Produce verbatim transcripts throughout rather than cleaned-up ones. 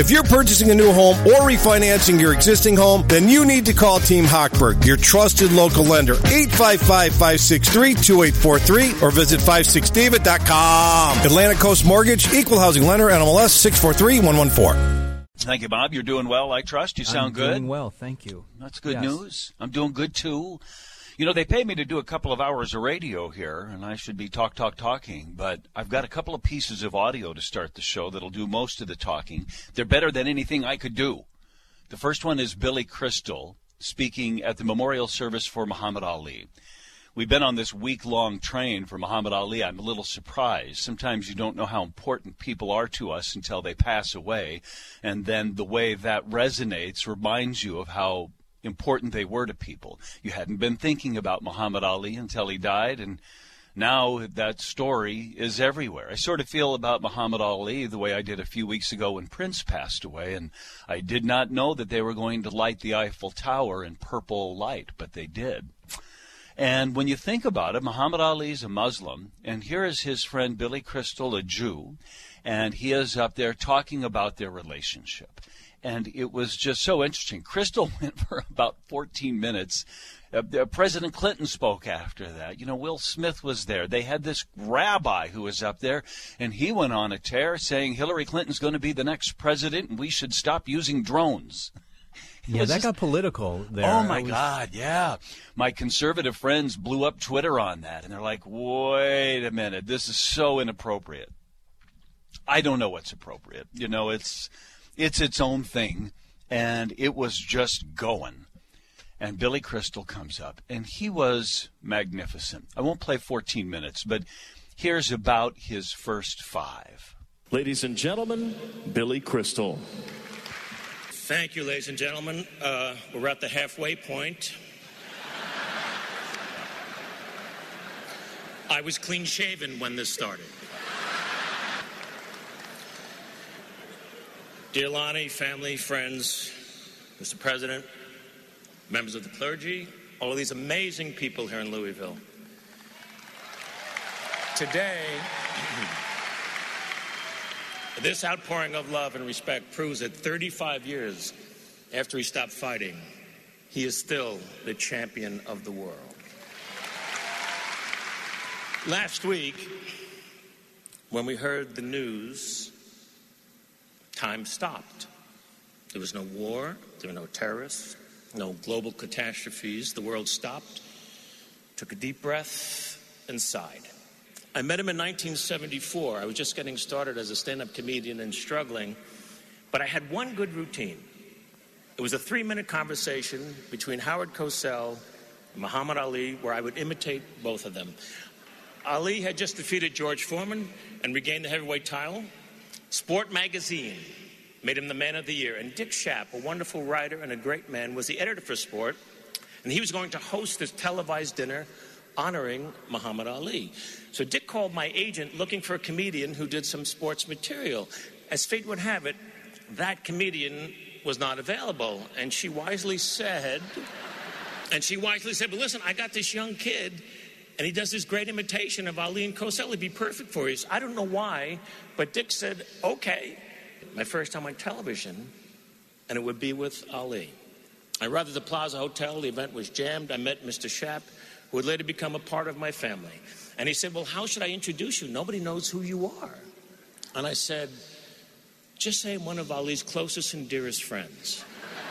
If you're purchasing a new home or refinancing your existing home, then you need to call Team Hochberg, your trusted local lender. eight five five, five six three, two eight four three or visit five six david dot com. Atlantic Coast Mortgage, Equal Housing Lender, N M L S six four three one one four. Thank you, Bob. You're doing well, I trust. You sound I'm good. doing well, thank you. That's good Yes. news. I'm doing good, too. You know, they pay me to do a couple of hours of radio here, and I should be talk, talk, talking, but I've got a couple of pieces of audio to start the show that'll do most of the talking. They're better than anything I could do. The first one is Billy Crystal speaking at the memorial service for Muhammad Ali. We've been on this week-long train for Muhammad Ali. I'm a little surprised. Sometimes you don't know how important people are to us until they pass away, and then the way that resonates reminds you of how important they were to people. You hadn't been thinking about Muhammad Ali until he died, and now that story is everywhere. I sort of feel about Muhammad Ali the way I did a few weeks ago when Prince passed away, and I did not know that they were going to light the Eiffel Tower in purple light, but they did. And when you think about it, Muhammad Ali is a Muslim, and here is his friend Billy Crystal, a Jew, and he is up there talking about their relationship. And it was just so interesting. Crystal went for about fourteen minutes. Uh, President Clinton spoke after that. You know, Will Smith was there. They had this rabbi who was up there, and he went on a tear saying Hillary Clinton's going to be the next president, and we should stop using drones. Yeah, that just got political there. Oh, my was... God, yeah. My conservative friends blew up Twitter on that, and they're like, wait a minute, this is so inappropriate. I don't know what's appropriate. You know, it's it's its own thing, and it was just going. And Billy Crystal comes up, and he was magnificent. I won't play fourteen minutes, but here's about his first five. Ladies and gentlemen, Billy Crystal. Thank you, ladies and gentlemen. Uh, we're at the halfway point. I was clean-shaven when this started. Dear Lonnie, family, friends, Mister President, members of the clergy, all of these amazing people here in Louisville. Today, this outpouring of love and respect proves that thirty-five years after he stopped fighting, he is still the champion of the world. Last week, when we heard the news, time stopped. There was no war, there were no terrorists, no global catastrophes. The world stopped, took a deep breath, and sighed. I met him in nineteen seventy-four. I was just getting started as a stand-up comedian and struggling, but I had one good routine. It was a three-minute conversation between Howard Cosell and Muhammad Ali where I would imitate both of them. Ali had just defeated George Foreman and regained the heavyweight title. Sport magazine made him the man of the year. And Dick Schaap, a wonderful writer and a great man, was the editor for Sport, and he was going to host this televised dinner honoring Muhammad Ali. So Dick called my agent looking for a comedian who did some sports material. As fate would have it, that comedian was not available. And she wisely said, and she wisely said, but listen, I got this young kid, and he does this great imitation of Ali and Cosell. He'd be perfect for you. So I don't know why, but Dick said, okay. My first time on television, and it would be with Ali. I arrived at the Plaza Hotel. The event was jammed. I met Mister Schaap, who would later become a part of my family. And he said, well, how should I introduce you? Nobody knows who you are. And I said, just say I'm one of Ali's closest and dearest friends.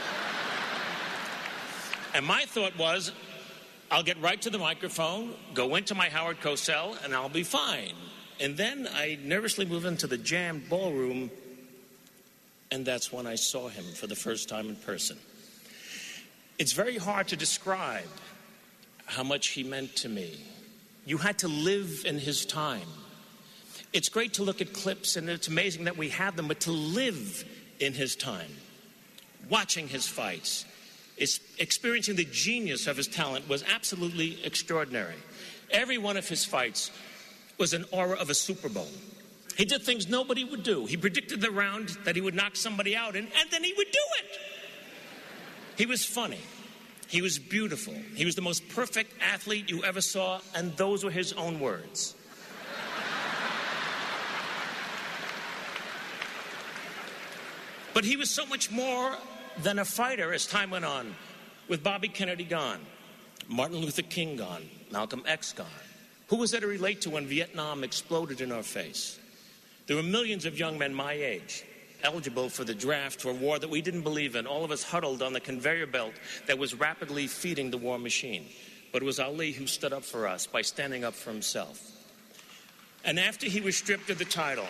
And my thought was, I'll get right to the microphone, go into my Howard Cosell, and I'll be fine. And then I nervously moved into the jammed ballroom, and that's when I saw him for the first time in person. It's very hard to describe how much he meant to me. You had to live in his time. It's great to look at clips, and it's amazing that we have them, but to live in his time, watching his fights, is experiencing the genius of his talent was absolutely extraordinary. Every one of his fights was an aura of a Super Bowl. He did things nobody would do. He predicted the round that he would knock somebody out in, and then he would do it. He was funny. He was beautiful. He was the most perfect athlete you ever saw, and those were his own words. But But he was so much more than a fighter as time went on. With Bobby Kennedy gone, Martin Luther King gone, Malcolm X gone. Who was there to relate to when Vietnam exploded in our face? There were millions of young men my age, eligible for the draft for a war that we didn't believe in, all of us huddled on the conveyor belt that was rapidly feeding the war machine. But it was Ali who stood up for us by standing up for himself. And after he was stripped of the title,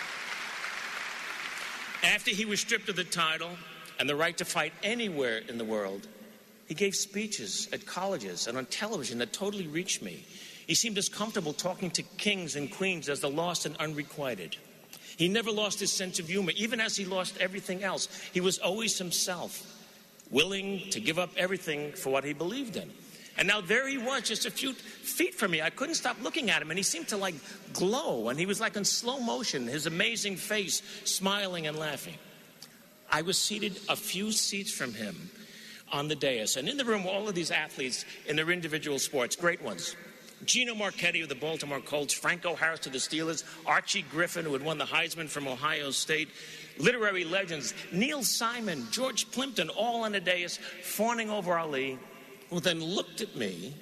after he was stripped of the title and the right to fight anywhere in the world, he gave speeches at colleges and on television that totally reached me. He seemed as comfortable talking to kings and queens as the lost and unrequited. He never lost his sense of humor, even as he lost everything else. He was always himself, willing to give up everything for what he believed in. And now there he was, just a few feet from me. I couldn't stop looking at him, and he seemed to, like, glow. And he was, like, in slow motion, his amazing face smiling and laughing. I was seated a few seats from him on the dais. And in the room were all of these athletes in their individual sports, great ones. Gino Marchetti of the Baltimore Colts, Franco Harris of the Steelers, Archie Griffin, who had won the Heisman from Ohio State, literary legends, Neil Simon, George Plimpton, all on the dais, fawning over Ali, who then looked at me.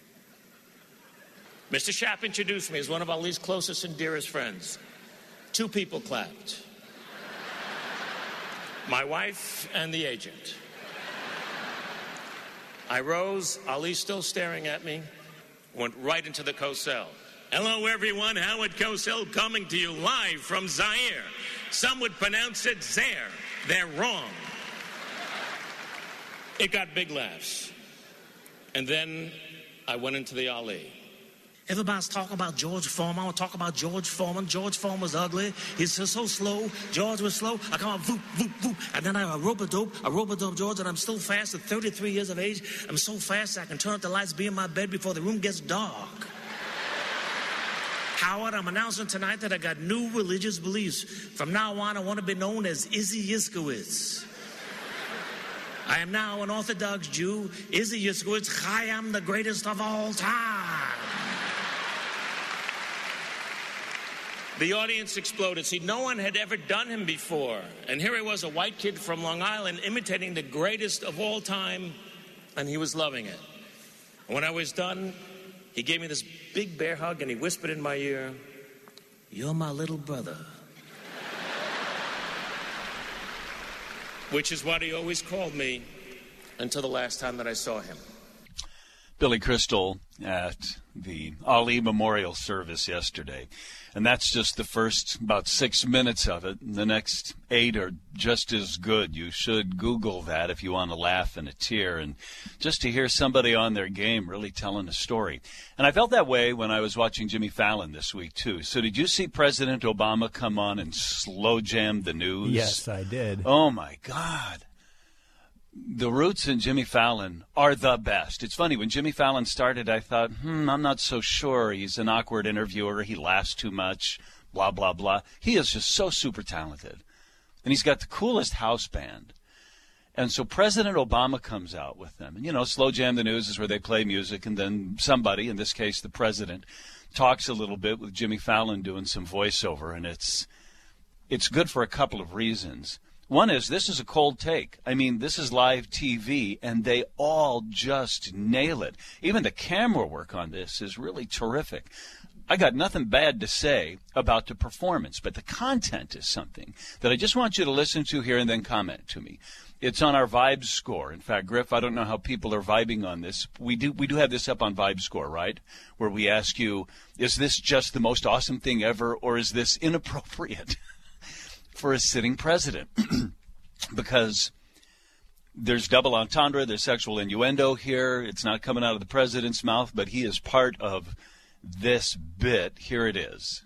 Mister Schaap introduced me as one of Ali's closest and dearest friends. Two people clapped. My wife and the agent. I rose, Ali still staring at me, went right into the Cosell. Hello, everyone. Howard Cosell coming to you live from Zaire. Some would pronounce it Zaire. They're wrong. It got big laughs. And then I went into the Ali. Everybody's talking about George Foreman. I want to talk about George Foreman. George Foreman was ugly. He's so, so slow. George was slow. I come out, voop, voop, voop. And then I rope-a-dope, I rope-a-dope George, and I'm still fast at thirty-three years of age. I'm so fast I can turn up the lights, be in my bed before the room gets dark. Howard, I'm announcing tonight that I got new religious beliefs. From now on, I want to be known as Izzy Yiskowitz. I am now an Orthodox Jew. Izzy Yiskowitz, I am the greatest of all time. The audience exploded. See, no one had ever done him before. And here he was, a white kid from Long Island, imitating the greatest of all time, and he was loving it. And when I was done, he gave me this big bear hug, and he whispered in my ear, "You're my little brother." Which is what he always called me until the last time that I saw him. Billy Crystal at the Ali Memorial Service yesterday. And that's just the first about six minutes of it. The next eight are just as good. You should Google that if you want to laugh and a tear and just to hear somebody on their game really telling a story. And I felt that way when I was watching Jimmy Fallon this week, too. So did you see President Obama come on and slow jam the news? Yes, I did. Oh, my God. The Roots and Jimmy Fallon are the best. It's funny, when Jimmy Fallon started, I thought, hmm, I'm not so sure. He's an awkward interviewer. He laughs too much, blah, blah, blah. He is just so super talented. And he's got the coolest house band. And so President Obama comes out with them. And, you know, Slow Jam the News is where they play music, and then somebody, in this case the president, talks a little bit with Jimmy Fallon doing some voiceover. And it's it's good for a couple of reasons. One is, this is a cold take. I mean, this is live T V, and they all just nail it. Even the camera work on this is really terrific. I got nothing bad to say about the performance, but the content is something that I just want you to listen to here and then comment to me. It's on our Vibe score. In fact, Griff, I don't know how people are vibing on this. We do we do have this up on Vibe score, right? Where we ask you, is this just the most awesome thing ever, or is this inappropriate for a sitting president? Because there's double entendre, there's sexual innuendo here. It's not coming out of the president's mouth, but he is part of this bit. Here it is.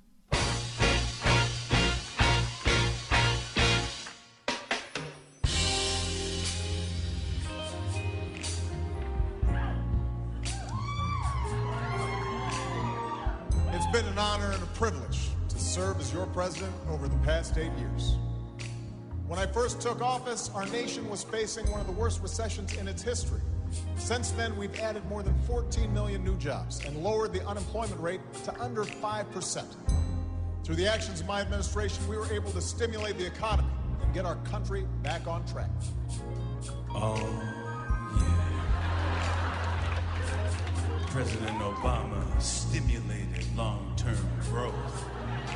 It's been an honor and a privilege to serve as your president over the past eight years. When I first took office, our nation was facing one of the worst recessions in its history. Since then, we've added more than fourteen million new jobs and lowered the unemployment rate to under five percent. Through the actions of my administration, we were able to stimulate the economy, and get our country back on track. Oh, yeah. President Obama stimulated long-term growth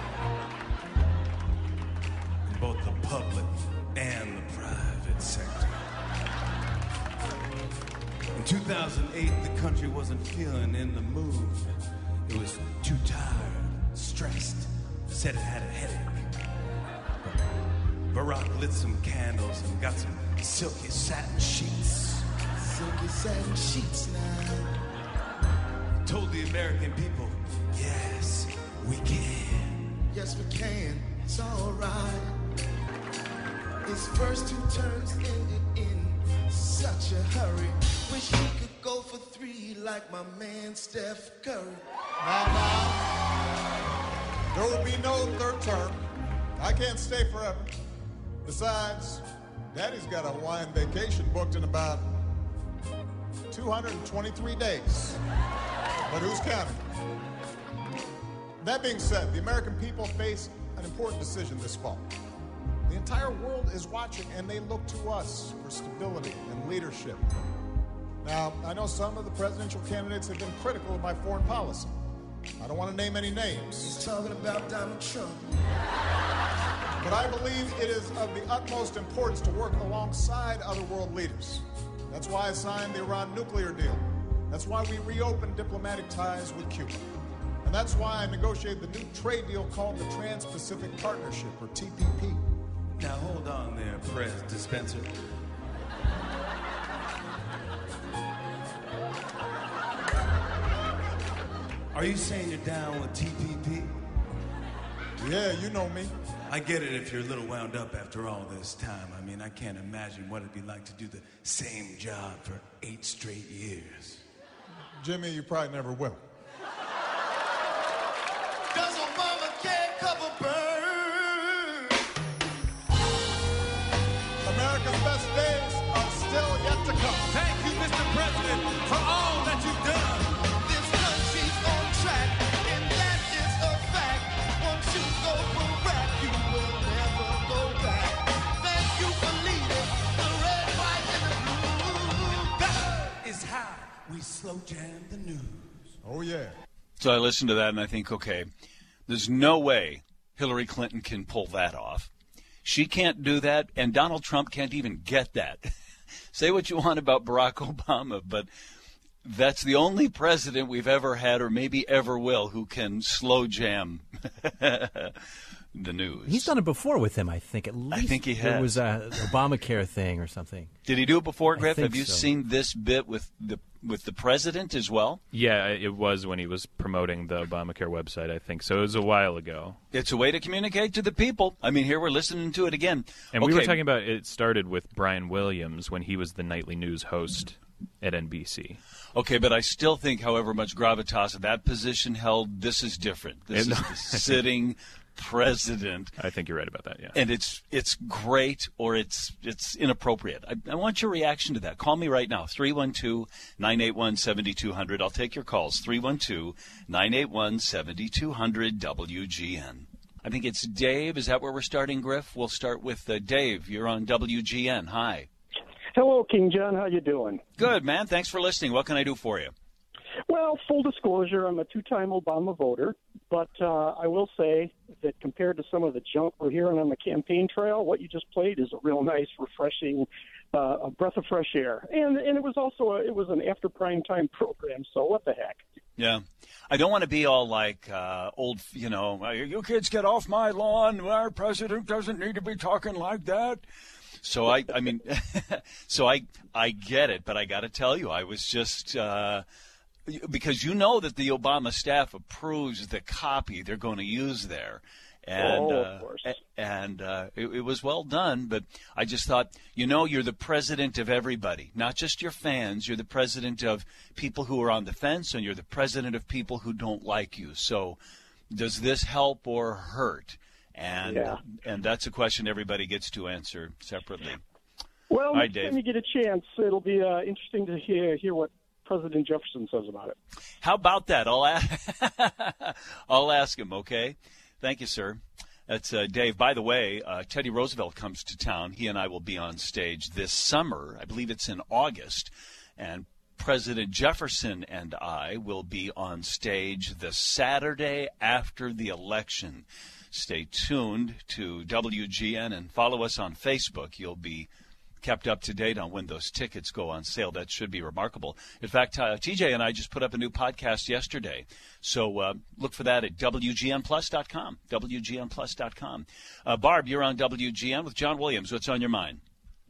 in both the public and the private sector. In two thousand eight, the country wasn't feeling in the mood. It was too tired, stressed, said it had a headache. Barack lit some candles and got some silky satin sheets. Silky satin sheets now. Told the American people, yes, we can. Yes, we can. It's all right. His first two terms ended in such a hurry. Wish he could go for three like my man Steph Curry. Now, now, there will be no third term. I can't stay forever. Besides, Daddy's got a Hawaiian vacation booked in about two hundred twenty-three days. But who's counting? That being said, the American people face an important decision this fall. The entire world is watching, and they look to us for stability and leadership. Now, I know some of the presidential candidates have been critical of my foreign policy. I don't want to name any names. He's talking about Donald Trump. But I believe it is of the utmost importance to work alongside other world leaders. That's why I signed the Iran nuclear deal. That's why we reopened diplomatic ties with Cuba. And that's why I negotiated the new trade deal called the Trans-Pacific Partnership, or T P P. Now hold on there, Prez Dispenser. Are you saying you're down with T P P? Yeah, you know me. I get it if you're a little wound up after all this time. I mean, I can't imagine what it'd be like to do the same job for eight straight years. Jimmy, you probably never will. Does Obama care cover burn? America's best days are still yet to come. Thank you, Mister President, for all that you've done. This country's on track, and that is a fact. Once you go for rap, you will never go back. Thank you for leading the red, white, and the blue. That is how we slow jam the news. Oh, yeah. So I listened to that and I think, okay, there's no way Hillary Clinton can pull that off. She can't do that, and Donald Trump can't even get that. Say what you want about Barack Obama, but that's the only president we've ever had, or maybe ever will, who can slow jam the news. He's done it before with him, I think. At least I think he has. There was a Obamacare thing or something. Did he do it before, I Griff? think Have you so. seen this bit with the with the president as well? Yeah, it was when he was promoting the Obamacare website, I think. So it was a while ago. It's a way to communicate to the people. I mean, here we're listening to it again. And okay. we were talking about, it started with Brian Williams when he was the nightly news host at N B C. Okay, but I still think, however much gravitas that position held, this is different. This is the sitting president. I think you're right about that, yeah. And it's it's great, or it's it's inappropriate. I, I want your reaction to that. Call me right now, three one two, nine eight one, seven two zero zero. I'll take your calls, three one two, nine eight one, seven two zero zero, W G N. I think it's Dave. Is that where we're starting, Griff? We'll start with uh, Dave. You're on W G N. Hi. Hello, King John. How you doing? Good, man. Thanks for listening. What can I do for you? Well, full disclosure, I'm a two-time Obama voter, but uh, I will say that compared to some of the junk we're hearing on the campaign trail, what you just played is a real nice, refreshing, uh, a breath of fresh air. And and it was also a, it was an after prime time program, so what the heck? Yeah. I don't want to be all like uh, old, you know, you kids get off my lawn. Our president doesn't need to be talking like that. So I, I mean, so I, I get it, but I got to tell you, I was just uh, because you know that the Obama staff approves the copy they're going to use there, and oh, of course. uh, and uh, it, it was well done. But I just thought, you know, you're the president of everybody, not just your fans. You're the president of people who are on the fence, and you're the president of people who don't like you. So, does this help or hurt? And yeah. and that's a question everybody gets to answer separately. Well, Hi, next Dave. time you get a chance, it'll be uh, interesting to hear hear what President Jefferson says about it. How about that? I'll ask, I'll ask him, okay? Thank you, sir. That's uh, Dave. By the way, uh, Teddy Roosevelt comes to town. He and I will be on stage this summer. I believe it's in August. And President Jefferson and I will be on stage the Saturday after the election. Stay tuned to W G N and follow us on Facebook. You'll be kept up to date on when those tickets go on sale. That should be remarkable. In fact, uh, T J and I just put up a new podcast yesterday. So uh, look for that at W G N plus dot com, W G N plus dot com. Uh, Barb, you're on W G N with John Williams. What's on your mind?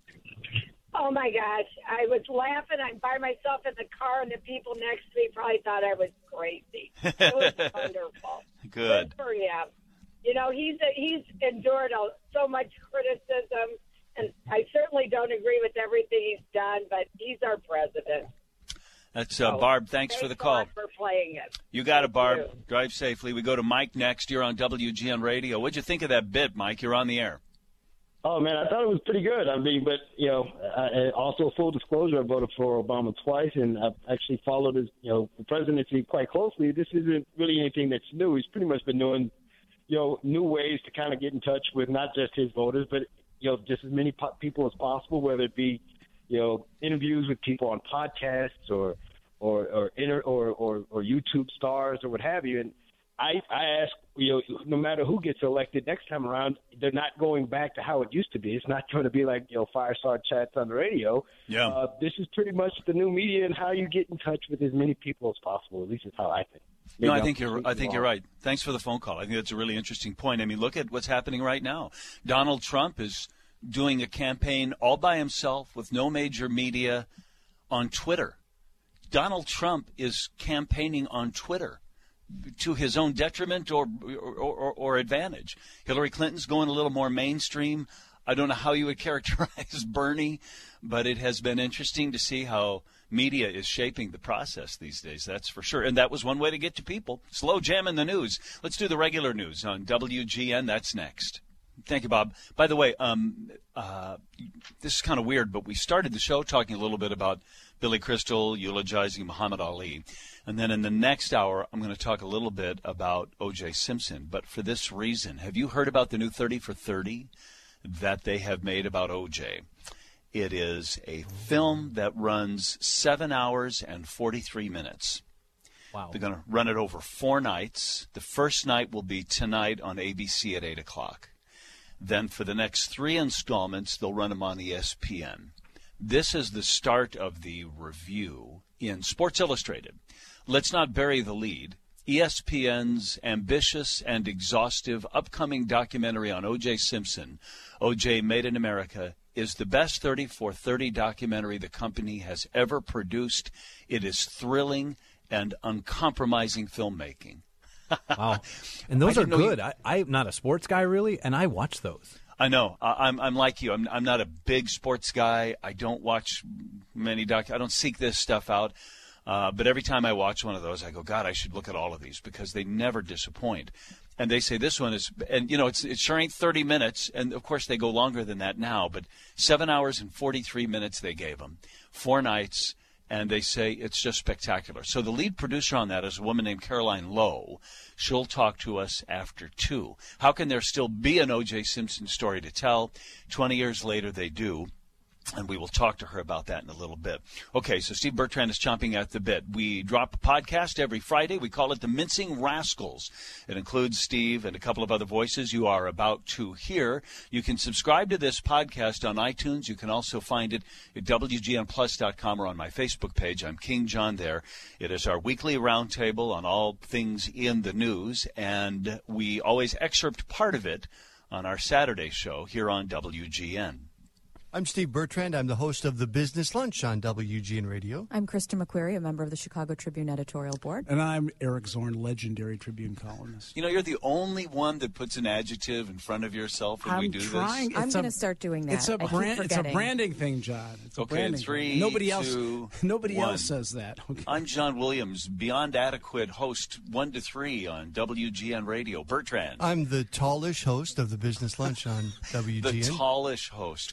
Oh, my gosh. I was laughing. I'm by myself in the car, and the people next to me probably thought I was crazy. It was wonderful. Good. Good for him. You know, he's he's endured a, so much criticism, and I certainly don't agree with everything he's done, but he's our president. That's uh, Barb. Thanks, thanks for the call. Thanks for playing it. You got Thank it, Barb. You. Drive safely. We go to Mike next. You're on W G N Radio. What'd you think of that bit, Mike? You're on the air. Oh, man, I thought it was pretty good. I mean, but, you know, I, also full disclosure, I voted for Obama twice, and I've actually followed his, you know, the presidency quite closely. This isn't really anything that's new. He's pretty much been doing, you know, new ways to kind of get in touch with not just his voters, but, you know, just as many po- people as possible, whether it be, you know, interviews with people on podcasts or or or, inter- or, or, or YouTube stars or what have you. And I, I ask, you know, no matter who gets elected next time around, they're not going back to how it used to be. It's not going to be like, you know, fireside chats on the radio. Yeah. Uh, this is pretty much the new media and how you get in touch with as many people as possible. At least is how I think. Maybe no, I I'm think you're. I think you're right. Thanks for the phone call. I think that's a really interesting point. I mean, look at what's happening right now. Donald Trump is doing a campaign all by himself with no major media on Twitter. Donald Trump is campaigning on Twitter to his own detriment or, or, or, or advantage. Hillary Clinton's going a little more mainstream. I don't know how you would characterize Bernie, but it has been interesting to see how media is shaping the process these days, that's for sure. And that was one way to get to people. Slow jam in the news. Let's do the regular news on W G N. That's next. Thank you, Bob. By the way, um, uh, this is kind of weird, but we started the show talking a little bit about Billy Crystal eulogizing Muhammad Ali. And then in the next hour, I'm going to talk a little bit about O J. Simpson. But for this reason, have you heard about the new thirty for thirty that they have made about O J? It is a film that runs seven hours and forty-three minutes. Wow. They're going to run it over four nights. The first night will be tonight on A B C at eight o'clock. Then for the next three installments, they'll run them on E S P N. This is the start of the review in Sports Illustrated. Let's not bury the lead. E S P N's ambitious and exhaustive upcoming documentary on O J. Simpson, O J. Made in America, is the best thirty for thirty documentary the company has ever produced. It is thrilling and uncompromising filmmaking. Wow. And those I are didn't know good. you- I, I'm not a sports guy, really, and I watch those. I know. I, I'm I'm like you. I'm I'm not a big sports guy. I don't watch many doc. I don't seek this stuff out. Uh, but every time I watch one of those, I go, God, I should look at all of these because they never disappoint. And they say this one is, and you know, it's it sure ain't thirty minutes, and of course they go longer than that now. But seven hours and forty-three minutes they gave them, four nights, and they say it's just spectacular. So the lead producer on that is a woman named Caroline Lowe. She'll talk to us after two. How can there still be an O J. Simpson story to tell? Twenty years later, they do. And we will talk to her about that in a little bit. Okay, so Steve Bertrand is chomping at the bit. We drop a podcast every Friday. We call it The Mincing Rascals. It includes Steve and a couple of other voices you are about to hear. You can subscribe to this podcast on iTunes. You can also find it at W G N plus dot com or on my Facebook page. I'm King John there. It is our weekly roundtable on all things in the news, and we always excerpt part of it on our Saturday show here on W G N. I'm Steve Bertrand. I'm the host of The Business Lunch on W G N Radio. I'm Krista McQuarrie, a member of the Chicago Tribune editorial board. And I'm Eric Zorn, legendary Tribune columnist. You know, you're the only one that puts an adjective in front of yourself when I'm we do trying, this. I'm going to start doing that. It's a I brand. keep It's a forgetting. branding thing, John. It's a Okay, branding three, thing. Nobody two, else. Nobody one. else says that. Okay. I'm John Williams, beyond adequate host one to three on W G N Radio. Bertrand. I'm the tallish host of The Business Lunch on W G N. The tallish host. Kristen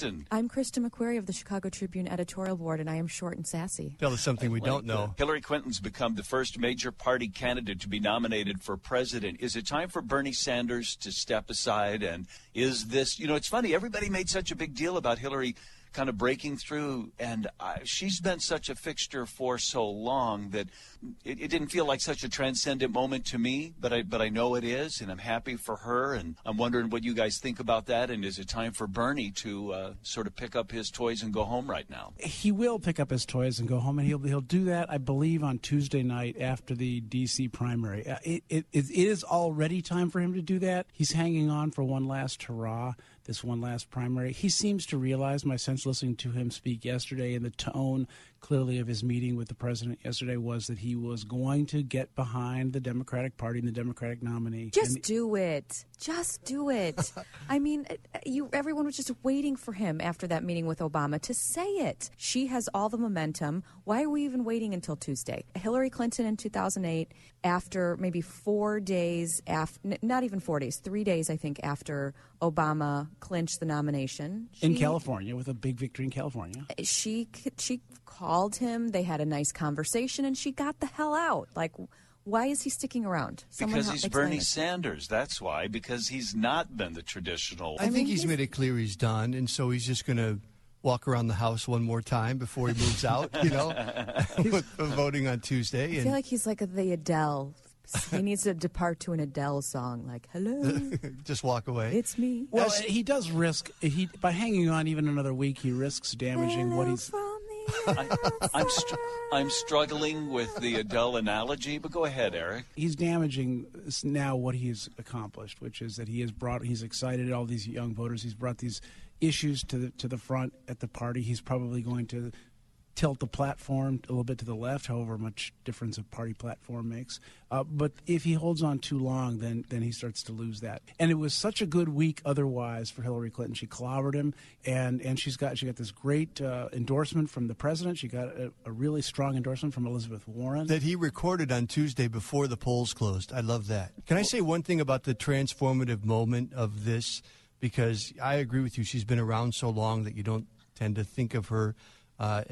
Clinton. I'm Krista McQuarrie of the Chicago Tribune editorial board, and I am short and sassy. Tell us something we Like don't know. that. Hillary Clinton's become the first major party candidate to be nominated for president. Is it time for Bernie Sanders to step aside? And is this, you know, it's funny, everybody made such a big deal about Hillary kind of breaking through, and I, she's been such a fixture for so long that it, it didn't feel like such a transcendent moment to me, but I but I know it is, and I'm happy for her, and I'm wondering what you guys think about that, and is it time for Bernie to uh, sort of pick up his toys and go home right now? He will pick up his toys and go home, and he'll he'll do that, I believe, on Tuesday night after the D C primary. Uh, it, it, it is already time for him to do that. He's hanging on for one last hurrah, this one last primary. He seems to realize, my sense listening to him speak yesterday, and the tone clearly of his meeting with the president yesterday was that he was going to get behind the Democratic Party and the Democratic nominee. Just and, do it. Just do it. I mean, you. Everyone was just waiting for him after that meeting with Obama to say it. She has all the momentum. Why are we even waiting until Tuesday? Hillary Clinton in two thousand eight, after maybe four days, after, not even four days, three days, I think, after Obama clinched the nomination. She, in California, with a big victory in California. She, she called him. They had a nice conversation, and she got the hell out. Like, why is he sticking around? Someone Because help he's explain Bernie it. Sanders. That's why. Because he's not been the traditional. I, think he's, he's made it clear he's done, and so he's just going to walk around the house one more time before he moves out, you know, with voting on Tuesday. I And feel like he's like the Adele. He needs to depart to an Adele song, like "Hello, just walk away. It's me." Well, As, he does risk he by hanging on even another week. He risks damaging Hello what he's. I, I'm str- I'm struggling with the Adele analogy, but go ahead, Eric. He's damaging now what he's accomplished, which is that he has brought. He's excited all these young voters. He's brought these issues to the to the front at the party. He's probably going to tilt the platform a little bit to the left, however much difference a party platform makes. Uh, but if he holds on too long, then then he starts to lose that. And it was such a good week otherwise for Hillary Clinton. She clobbered him, and, and she's got she got this great uh, endorsement from the president. She got a, a really strong endorsement from Elizabeth Warren. That he recorded on Tuesday before the polls closed. I love that. Can I say one thing about the transformative moment of this? Because I agree with you. She's been around so long that you don't tend to think of her uh,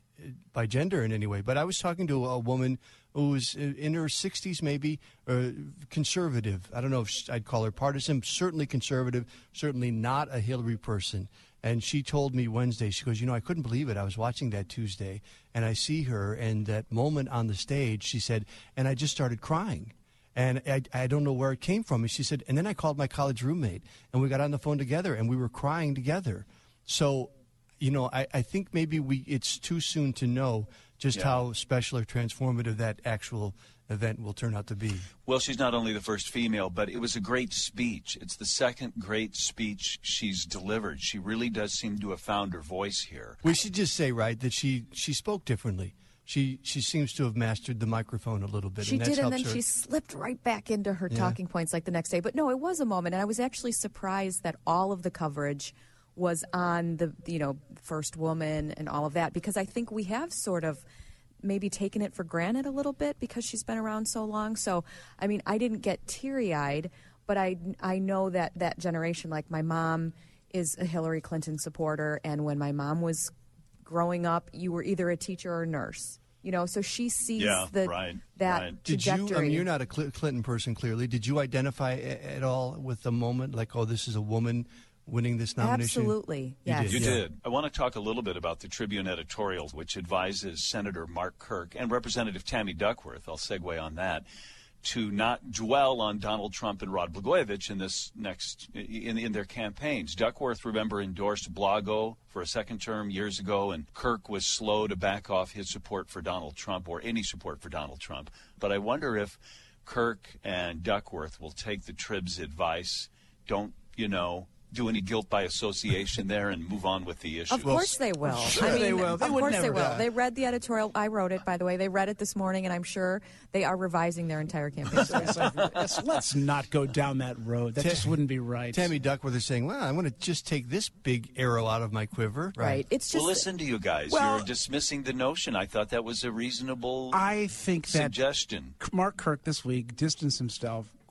by gender in any way. But I was talking to a woman who was in her sixties, maybe, or conservative. I don't know if I'd call her partisan, certainly conservative, certainly not a Hillary person. And she told me Wednesday, she goes, you know, I couldn't believe it. I was watching that Tuesday, and I see her, and that moment on the stage, she said, and I just started crying. And I, I don't know where it came from. And she said, and then I called my college roommate, and we got on the phone together, and we were crying together. So, you know, I, I think maybe we it's too soon to know just Yeah. how special or transformative that actual event will turn out to be. Well, she's not only the first female, but it was a great speech. It's the second great speech she's delivered. She really does seem to have found her voice here. We should just say, right, that she, she spoke differently. She she seems to have mastered the microphone a little bit. She and that's did, and helps then her. she slipped right back into her Yeah. talking points like the next day. But no, it was a moment, and I was actually surprised that all of the coverage was on the, you know, first woman and all of that, because I think we have sort of maybe taken it for granted a little bit because she's been around so long. So, I mean, I didn't get teary-eyed, but I, I know that that generation, like my mom is a Hillary Clinton supporter, and when my mom was growing up, you were either a teacher or a nurse. You know, so she sees Yeah, the right, that right. Did trajectory. you? I mean, you're not a Cl- Clinton person, clearly. Did you identify a- at all with the moment, like, oh, this is a woman winning this nomination? Absolutely, You yes. did, You yeah. did. I want to talk a little bit about the Tribune editorial, which advises Senator Mark Kirk and Representative Tammy Duckworth, I'll segue on that, to not dwell on Donald Trump and Rod Blagojevich in this next in, in their campaigns. Duckworth, remember, endorsed Blago for a second term years ago, and Kirk was slow to back off his support for Donald Trump or any support for Donald Trump. But I wonder if Kirk and Duckworth will take the Trib's advice. Don't, you know, do any guilt by association there and move on with the issue. Of course they will. Sure I mean, they will. They of would course never they will. die. They read the editorial. I wrote it, by the way. They read it this morning, and I'm sure they are revising their entire campaign. let's, let's not go down that road. That Ta- just wouldn't be right. Tammy Duckworth is saying, well, I'm going to just take this big arrow out of my quiver. Right. It's just well, listen to you guys. Well- You're dismissing the notion. I thought that was a reasonable I think that suggestion. Mark Kirk this week distanced himself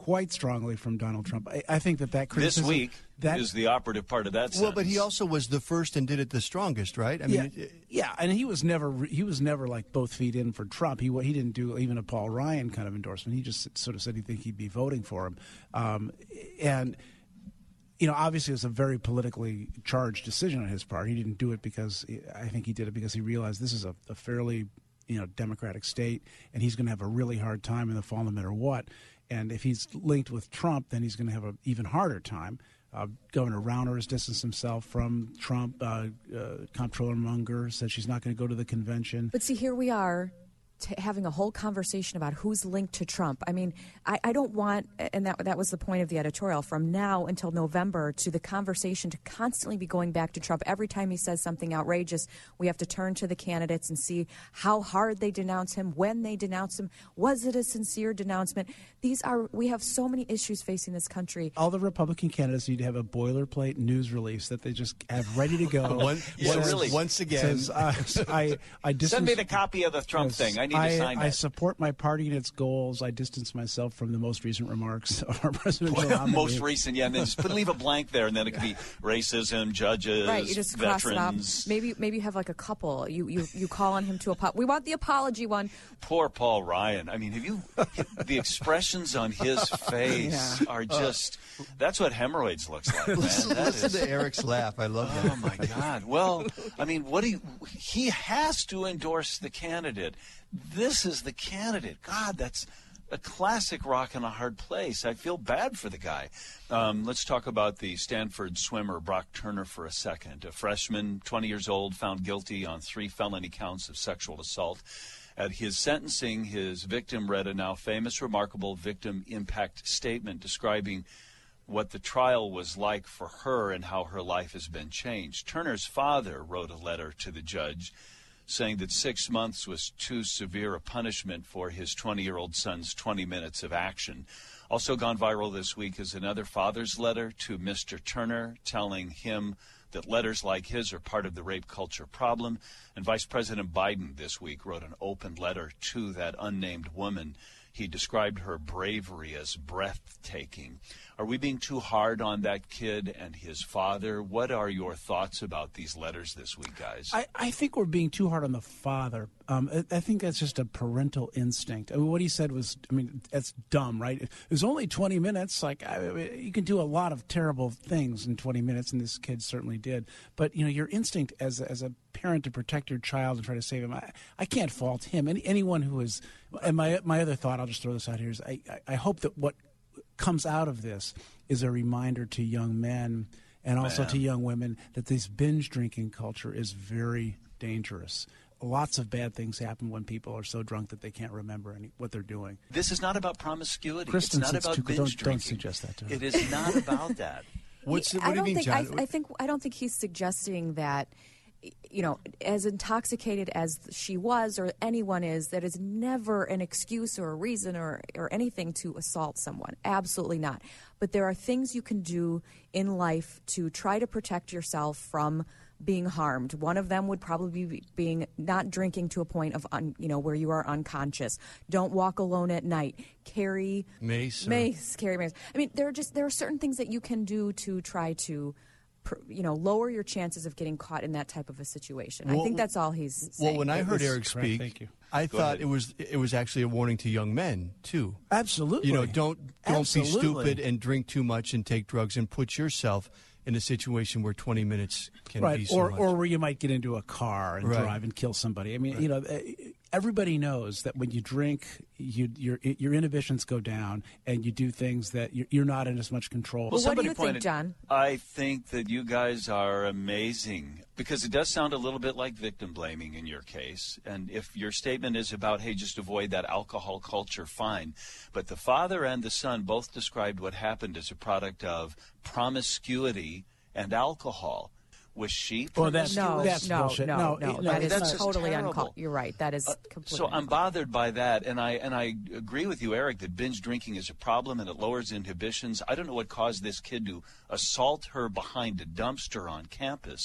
quite strongly from Donald Trump. I, I think that that This criticism, week that, is the operative part of that sentence. Well, but he also was the first and did it the strongest, right? I mean, yeah, it, yeah, and he was never he was never like both feet in for Trump. He he didn't do even a Paul Ryan kind of endorsement. He just sort of said he think he'd be voting for him, um, and. You know, obviously, it was a very politically charged decision on his part. He didn't do it because I think he did it because he realized this is a, a fairly, you know, democratic state, and he's going to have a really hard time in the fall, no matter what. And if he's linked with Trump, then he's going to have an even harder time. Uh, Governor Rauner has distanced himself from Trump. Uh, uh, Comptroller Munger said she's not going to go to the convention. But see, here we are. T- having a whole conversation about who's linked to Trump. I mean, I, I don't want, and that that was the point of the editorial, from now until November to the conversation to constantly be going back to Trump. Every time he says something outrageous, we have to turn to the candidates and see how hard they denounce him, when they denounce him. Was it a sincere denouncement? These are, we have so many issues facing this country. All the Republican candidates need to have a boilerplate news release that they just have ready to go. One, yeah, once, really. once again. Says, uh, I, I distance, Send me the copy of the Trump yes, thing. I need I, to sign that. I support my party and its goals. I distance myself from the most recent remarks of our presidential nominee. Most recent, yeah, and then just put, leave a blank there, and then it could be racism, judges, Right, you just cross it off. veterans. Maybe maybe you have like a couple. You you, you call on him to apologize. We want the apology one. Poor Paul Ryan. I mean, have you the expressions on his face Yeah. are just that's what hemorrhoids looks like, man. listen That listen is- to Eric's laugh. I love that. Oh my God! Well, I mean, what do you, he has to endorse the candidate. This is the candidate. God, that's a classic rock in a hard place. I feel bad for the guy. Um, let's talk about the Stanford swimmer Brock Turner for a second. A freshman, twenty years old, found guilty on three felony counts of sexual assault. At his sentencing, his victim read a now famous, remarkable victim impact statement describing what the trial was like for her and how her life has been changed. Turner's father wrote a letter to the judge saying that six months was too severe a punishment for his twenty-year-old son's twenty minutes of action. Also gone viral this week is another father's letter to Mister Turner telling him that letters like his are part of the rape culture problem. And Vice President Biden this week wrote an open letter to that unnamed woman. He described her bravery as breathtaking. Are we being too hard on that kid and his father? What are your thoughts about these letters this week, guys? I, I think we're being too hard on the father. Um, I, I think that's just a parental instinct. I mean, what he said was, I mean, that's dumb, right? It was only twenty minutes. Like, I, you can do a lot of terrible things in twenty minutes, and this kid certainly did. But, you know, your instinct as a, as a parent to protect your child and try to save him, I, I can't fault him. Any, anyone who is, and my my other thought, I'll just throw this out here, is I, I, I hope that what comes out of this is a reminder to young men and also Man. to young women that this binge drinking culture is very dangerous. Lots of bad things happen when people are so drunk that they can't remember any, what they're doing. This is not about promiscuity. Kristen it's not says about too- binge don't- don't drinking. suggest that to her. It is not about that. What's what I do you don't mean, think, John? I, I think I don't think he's suggesting that, you know, as intoxicated as she was or anyone is, that is never an excuse or a reason or, or anything to assault someone. Absolutely not. But there are things you can do in life to try to protect yourself from being harmed. One of them would probably be being not drinking to a point of, un, you know, where you are unconscious. Don't walk alone at night. Carry Mace or- Mace. Carry mace. I mean, there are just there are certain things that you can do to try to, pr- you know, lower your chances of getting caught in that type of a situation. I Well, think that's all he's saying. Well, when I heard This is Eric correct. speak, Thank you. I Go thought ahead. it was it was actually a warning to young men too. Absolutely. You know, don't don't Absolutely. be stupid and drink too much and take drugs and put yourself in a situation where twenty minutes can right. be so or, much. or where you might get into a car and Right. drive and kill somebody. I mean, you know, uh, everybody knows that when you drink, you, your your inhibitions go down, and you do things that you're, you're not in as much control. Well, what do somebody you think, pointed- John? I think that you guys are amazing because it does sound a little bit like victim blaming in your case. And if your statement is about, hey, just avoid that alcohol culture, fine. But the father and the son both described what happened as a product of promiscuity and alcohol. Was she Well, that's- promiscuous? No, That's no, bullshit. no, No, no, it- That no, is that's just totally terrible. uncalled. You're right. That is completely. So I'm bothered by that, and I and I agree with you, Eric, that binge drinking is a problem and it lowers inhibitions. I don't know what caused this kid to assault her behind a dumpster on campus,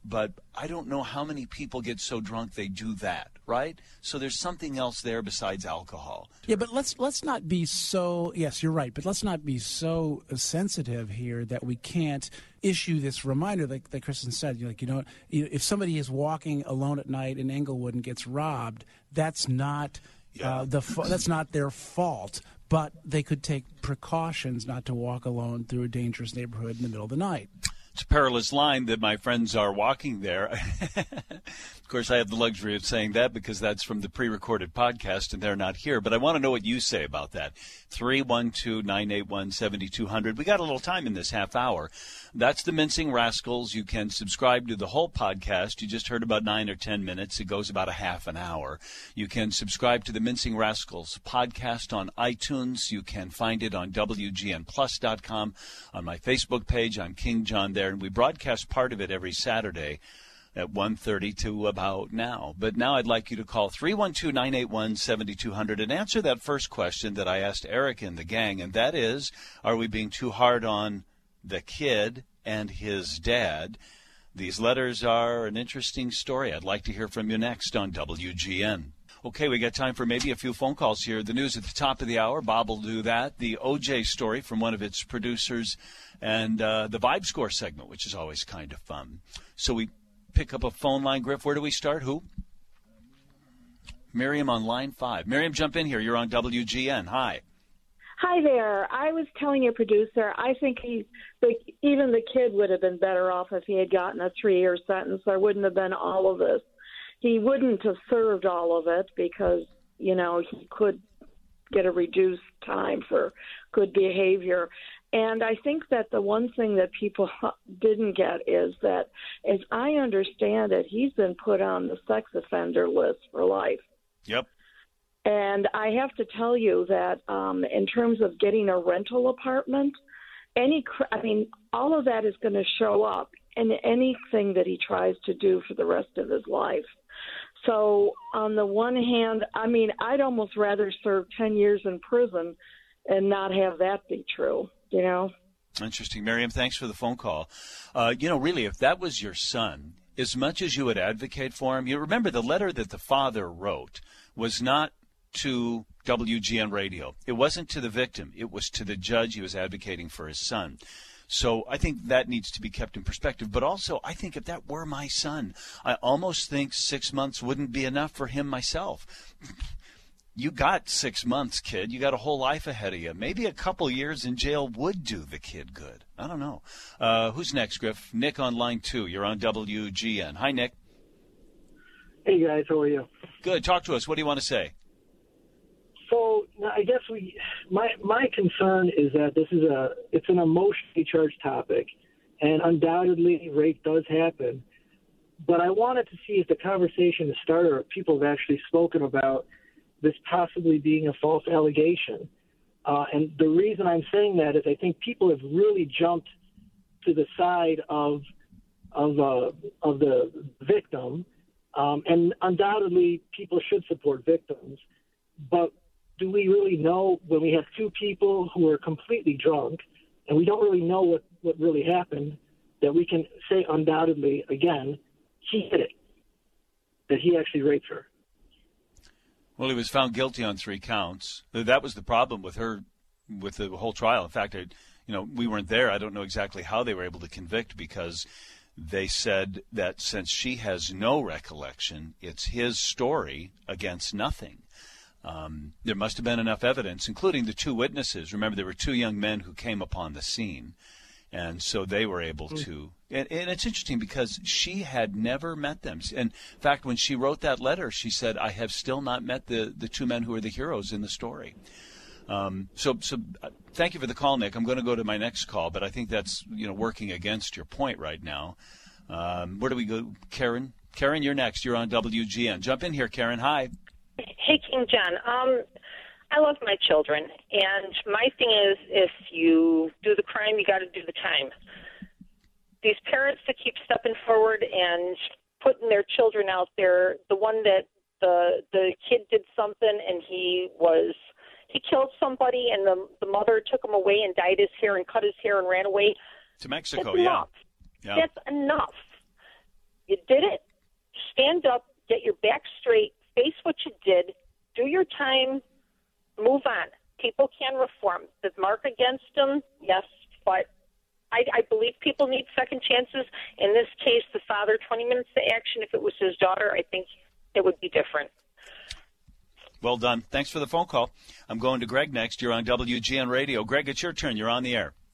but I don't know how many people get so drunk they do that, right? So there's something else there besides alcohol. Yeah, but let's let's not be so, yes, you're right, but let's not be so sensitive here that we can't issue this reminder, like, like Kristen said, like, you know, if somebody is walking alone at night in Englewood and gets robbed, that's not Yeah. uh, the that's not their fault, but they could take precautions not to walk alone through a dangerous neighborhood in the middle of the night. It's a perilous line that my friends are walking there. Of course, I have the luxury of saying that because that's from the pre-recorded podcast and they're not here. But I want to know what you say about that. three one two, nine eight one, seven two zero zero. We got a little time in this half hour. That's the Mincing Rascals. You can subscribe to the whole podcast. You just heard about nine or ten minutes. It goes about a half an hour. You can subscribe to the Mincing Rascals podcast on iTunes. You can find it on W G N plus dot com. On my Facebook page, I'm King John there, and we broadcast part of it every Saturday at one thirty to about now. But now I'd like you to call three one two, nine eight one, seven two zero zero and answer that first question that I asked Eric and the gang, and that is, are we being too hard on the kid and his dad? These letters are an interesting story. I'd like to hear from you next on W G N. Okay, we got time for maybe a few phone calls here. The news at the top of the hour, Bob will do that. The O J story from one of its producers, and uh, the Vibe Score segment, which is always kind of fun. So we pick up a phone line. Griff, where do we start? Who? Miriam on line five. Miriam, jump in here. You're on W G N. Hi. Hi there. I was telling your producer, I think he, the, even the kid would have been better off if he had gotten a three-year sentence. There wouldn't have been all of this. He wouldn't have served all of it because, you know, he could get a reduced time for good behavior. And I think that the one thing that people didn't get is that, as I understand it, he's been put on the sex offender list for life. Yep. And I have to tell you that um, in terms of getting a rental apartment, any, cr- I mean, all of that is going to show up in anything that he tries to do for the rest of his life. So on the one hand, I mean, I'd almost rather serve ten years in prison and not have that be true, you know? Interesting. Miriam, thanks for the phone call. Uh, you know, really, if that was your son, as much as you would advocate for him, you remember the letter that the father wrote was not to W G N Radio. It wasn't to the victim. It was to the judge. He was advocating for his son. So I think that needs to be kept in perspective. But also, I think if that were my son, I almost think six months wouldn't be enough for him myself. You got six months, kid. You got a whole life ahead of you. Maybe a couple years in jail would do the kid good. I don't know. Uh, who's next, Griff? Nick on line two. You're on W G N. Hi, Nick. Hey, guys. How are you? Good. Talk to us. What do you want to say? So I guess we, my my concern is that this is a it's an emotionally charged topic, and undoubtedly rape does happen. But I wanted to see if the conversation has started or if people have actually spoken about this possibly being a false allegation. Uh, and the reason I'm saying that is I think people have really jumped to the side of of uh, of the victim, um, and undoubtedly people should support victims, but do we really know when we have two people who are completely drunk and we don't really know what, what really happened, that we can say undoubtedly, again, he did it, that he actually raped her? Well, he was found guilty on three counts. That was the problem with her, with the whole trial. In fact, I, you know, we weren't there. I don't know exactly how they were able to convict because they said that since she has no recollection, it's his story against nothing. Um, there must have been enough evidence, including the two witnesses. Remember, there were two young men who came upon the scene, and so they were able to. And, and it's interesting because she had never met them. In fact, when she wrote that letter, she said, I have still not met the, the two men who are the heroes in the story. Um, so so uh, thank you for the call, Nick. I'm going to go to my next call, but I think that's, you know, working against your point right now. Um, where do we go? Karen? Karen, you're next. You're on W G N. Jump in here, Karen. Hi. Hey, King John. Um, I love my children, and my thing is, if you do the crime, you got to do the time. These parents that keep stepping forward and putting their children out there, the one that the the kid did something and he was he killed somebody, and the the mother took him away and dyed his hair and cut his hair and ran away. To Mexico, That's yeah. enough. yeah. That's enough. did it, stand up, get your back straight, face what you did, do your time, move on. People can reform. The mark against them, yes, but I, I believe people need second chances. In this case, the father, twenty minutes to action. If it was his daughter, I think it would be different. Well done. Thanks for the phone call. I'm going to Greg next. You're on W G N Radio. Greg, it's your turn. You're on the air.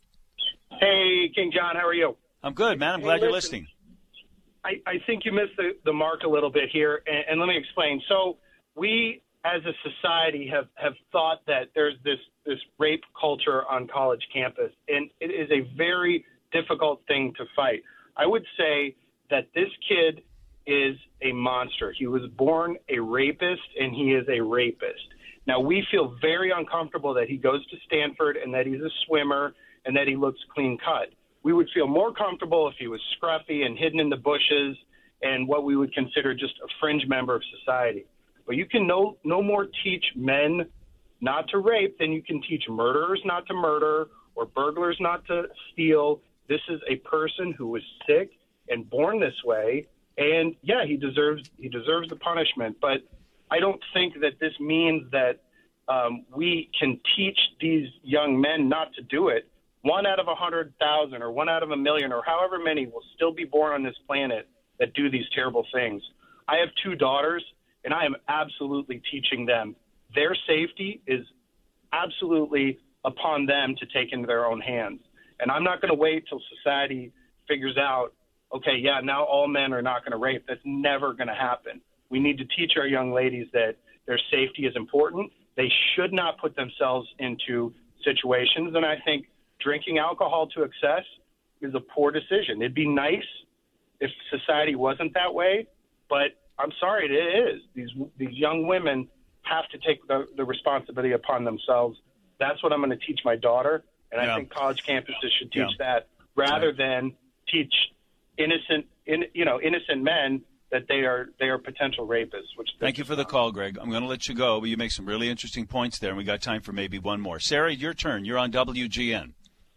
Hey, King John, how are you? I'm good, man. I'm Hey, glad listen, you're listening. I, I think you missed the, the mark a little bit here, and, and let me explain. So we, as a society, have, have thought that there's this, this rape culture on college campus, and it is a very difficult thing to fight. I would say that this kid is a monster. He was born a rapist, and he is a rapist. Now, we feel very uncomfortable that he goes to Stanford and that he's a swimmer and that he looks clean-cut. We would feel more comfortable if he was scruffy and hidden in the bushes and what we would consider just a fringe member of society. But you can no, no more teach men not to rape than you can teach murderers not to murder or burglars not to steal. This is a person who was sick and born this way, and yeah, he deserves he deserves the punishment. But I don't think that this means that um, we can teach these young men not to do it. One out of a hundred thousand or one out of a million or however many will still be born on this planet that do these terrible things. I have two daughters, and I am absolutely teaching them. Their safety is absolutely upon them to take into their own hands. And I'm not going to wait till society figures out, okay, yeah, now all men are not going to rape. That's never going to happen. We need to teach our young ladies that their safety is important. They should not put themselves into situations. And I think drinking alcohol to excess is a poor decision. It'd be nice if society wasn't that way, but I'm sorry, it is. These these young women have to take the, the responsibility upon themselves. That's what I'm going to teach my daughter, and Yeah. I think college campuses should teach Yeah. that rather than teach innocent, in, you know, innocent men that they are they are potential rapists. Which Thank you for the call, Greg. I'm going to let you go, but you make some really interesting points there, and we got time for maybe one more. Sarah, your turn. You're on W G N.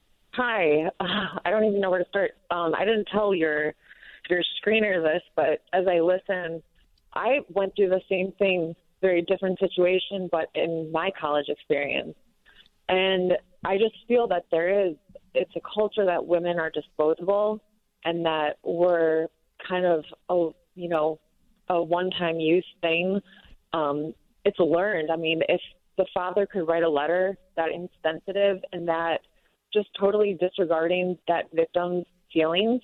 Hi. Uh, I don't even know where to start. Um, I didn't tell your your screener this, but as I listened, I went through the same thing, very different situation, but in my college experience. And I just feel that there is, it's a culture that women are disposable and that we're kind of, a, you know, a one-time use thing. Um, it's learned. I mean, if the father could write a letter that insensitive and that just totally disregarding that victim's feelings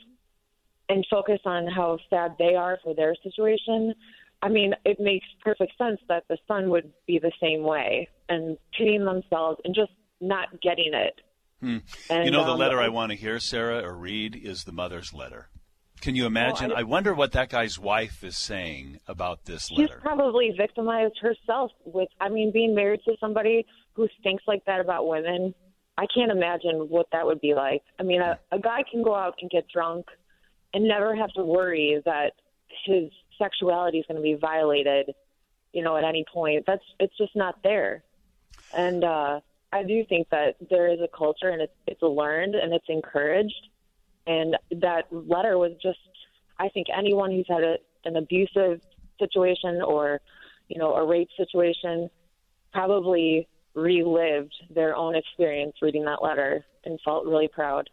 and focus on how sad they are for their situation, I mean, it makes perfect sense that the son would be the same way and pitying themselves and just not getting it. Hmm. And, you know, the um, letter I want to hear, Sarah, or read is the mother's letter. Can you imagine? Well, I- I wonder what that guy's wife is saying about this She's letter. probably victimized herself with, I mean, being married to somebody who thinks like that about women. I can't imagine what that would be like. I mean, a, a guy can go out and get drunk and never have to worry that his sexuality is going to be violated, you know, at any point. That's, it's just not there. And uh, I do think that there is a culture and it's, it's learned and it's encouraged. And that letter was just, I think anyone who's had a, an abusive situation or, you know, a rape situation probably relived their own experience reading that letter and felt really proud.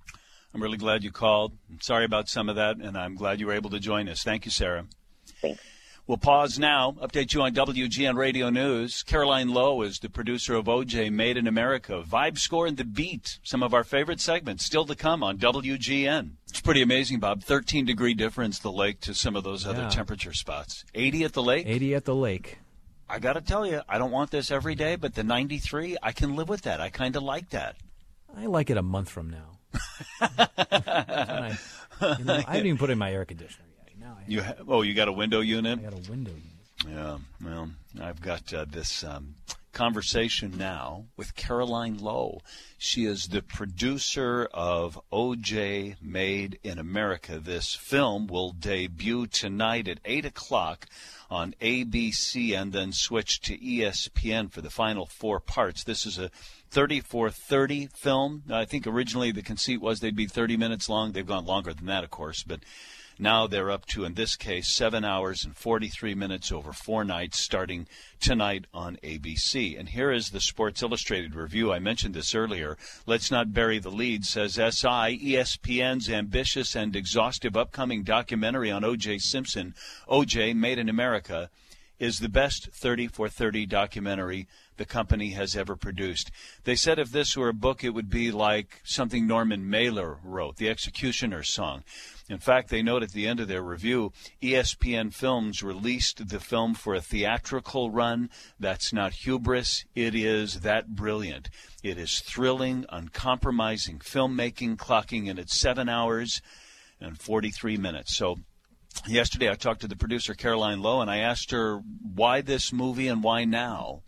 I'm really glad you called. I'm sorry about some of that, and I'm glad you were able to join us. Thank you, Sarah. Thanks. We'll pause now, update you on W G N Radio News. Caroline Lowe is the producer of O J Made in America. Vibe Score and The Beat, some of our favorite segments, still to come on W G N. It's pretty amazing, Bob. thirteen degree difference, the lake, to some of those other Yeah. temperature spots. eighty at the lake? eighty at the lake. I got to tell you, I don't want this every day, but the ninety-three, I can live with that. I kind of like that. I like it a month from now. I, you know, I haven't even put in my air conditioner yet. Now I You ha- oh, you got a window unit? I got a window unit. Yeah, well, I've got uh, this um, conversation now with Caroline Lowe. She is the producer of O J Made in America. This film will debut tonight at eight o'clock on A B C and then switch to E S P N for the final four parts. This is a thirty-four thirty film. I think originally the conceit was they'd be thirty minutes long. They've gone longer than that, of course, but Now they're up to, in this case, seven hours and forty-three minutes over four nights, starting tonight on A B C. And here is the Sports Illustrated review. I mentioned this earlier. Let's not bury the lead, says S I. E S P N's ambitious and exhaustive upcoming documentary on O J. Simpson, O J. Made in America, is the best thirty for thirty documentary the company has ever produced. They said if this were a book, it would be like something Norman Mailer wrote, The Executioner's Song. In fact, they note at the end of their review, E S P N Films released the film for a theatrical run. That's not hubris. It is that brilliant. It is thrilling, uncompromising filmmaking, clocking in at seven hours and forty-three minutes. So yesterday I talked to the producer, Caroline Lowe, and I asked her why this movie and why now.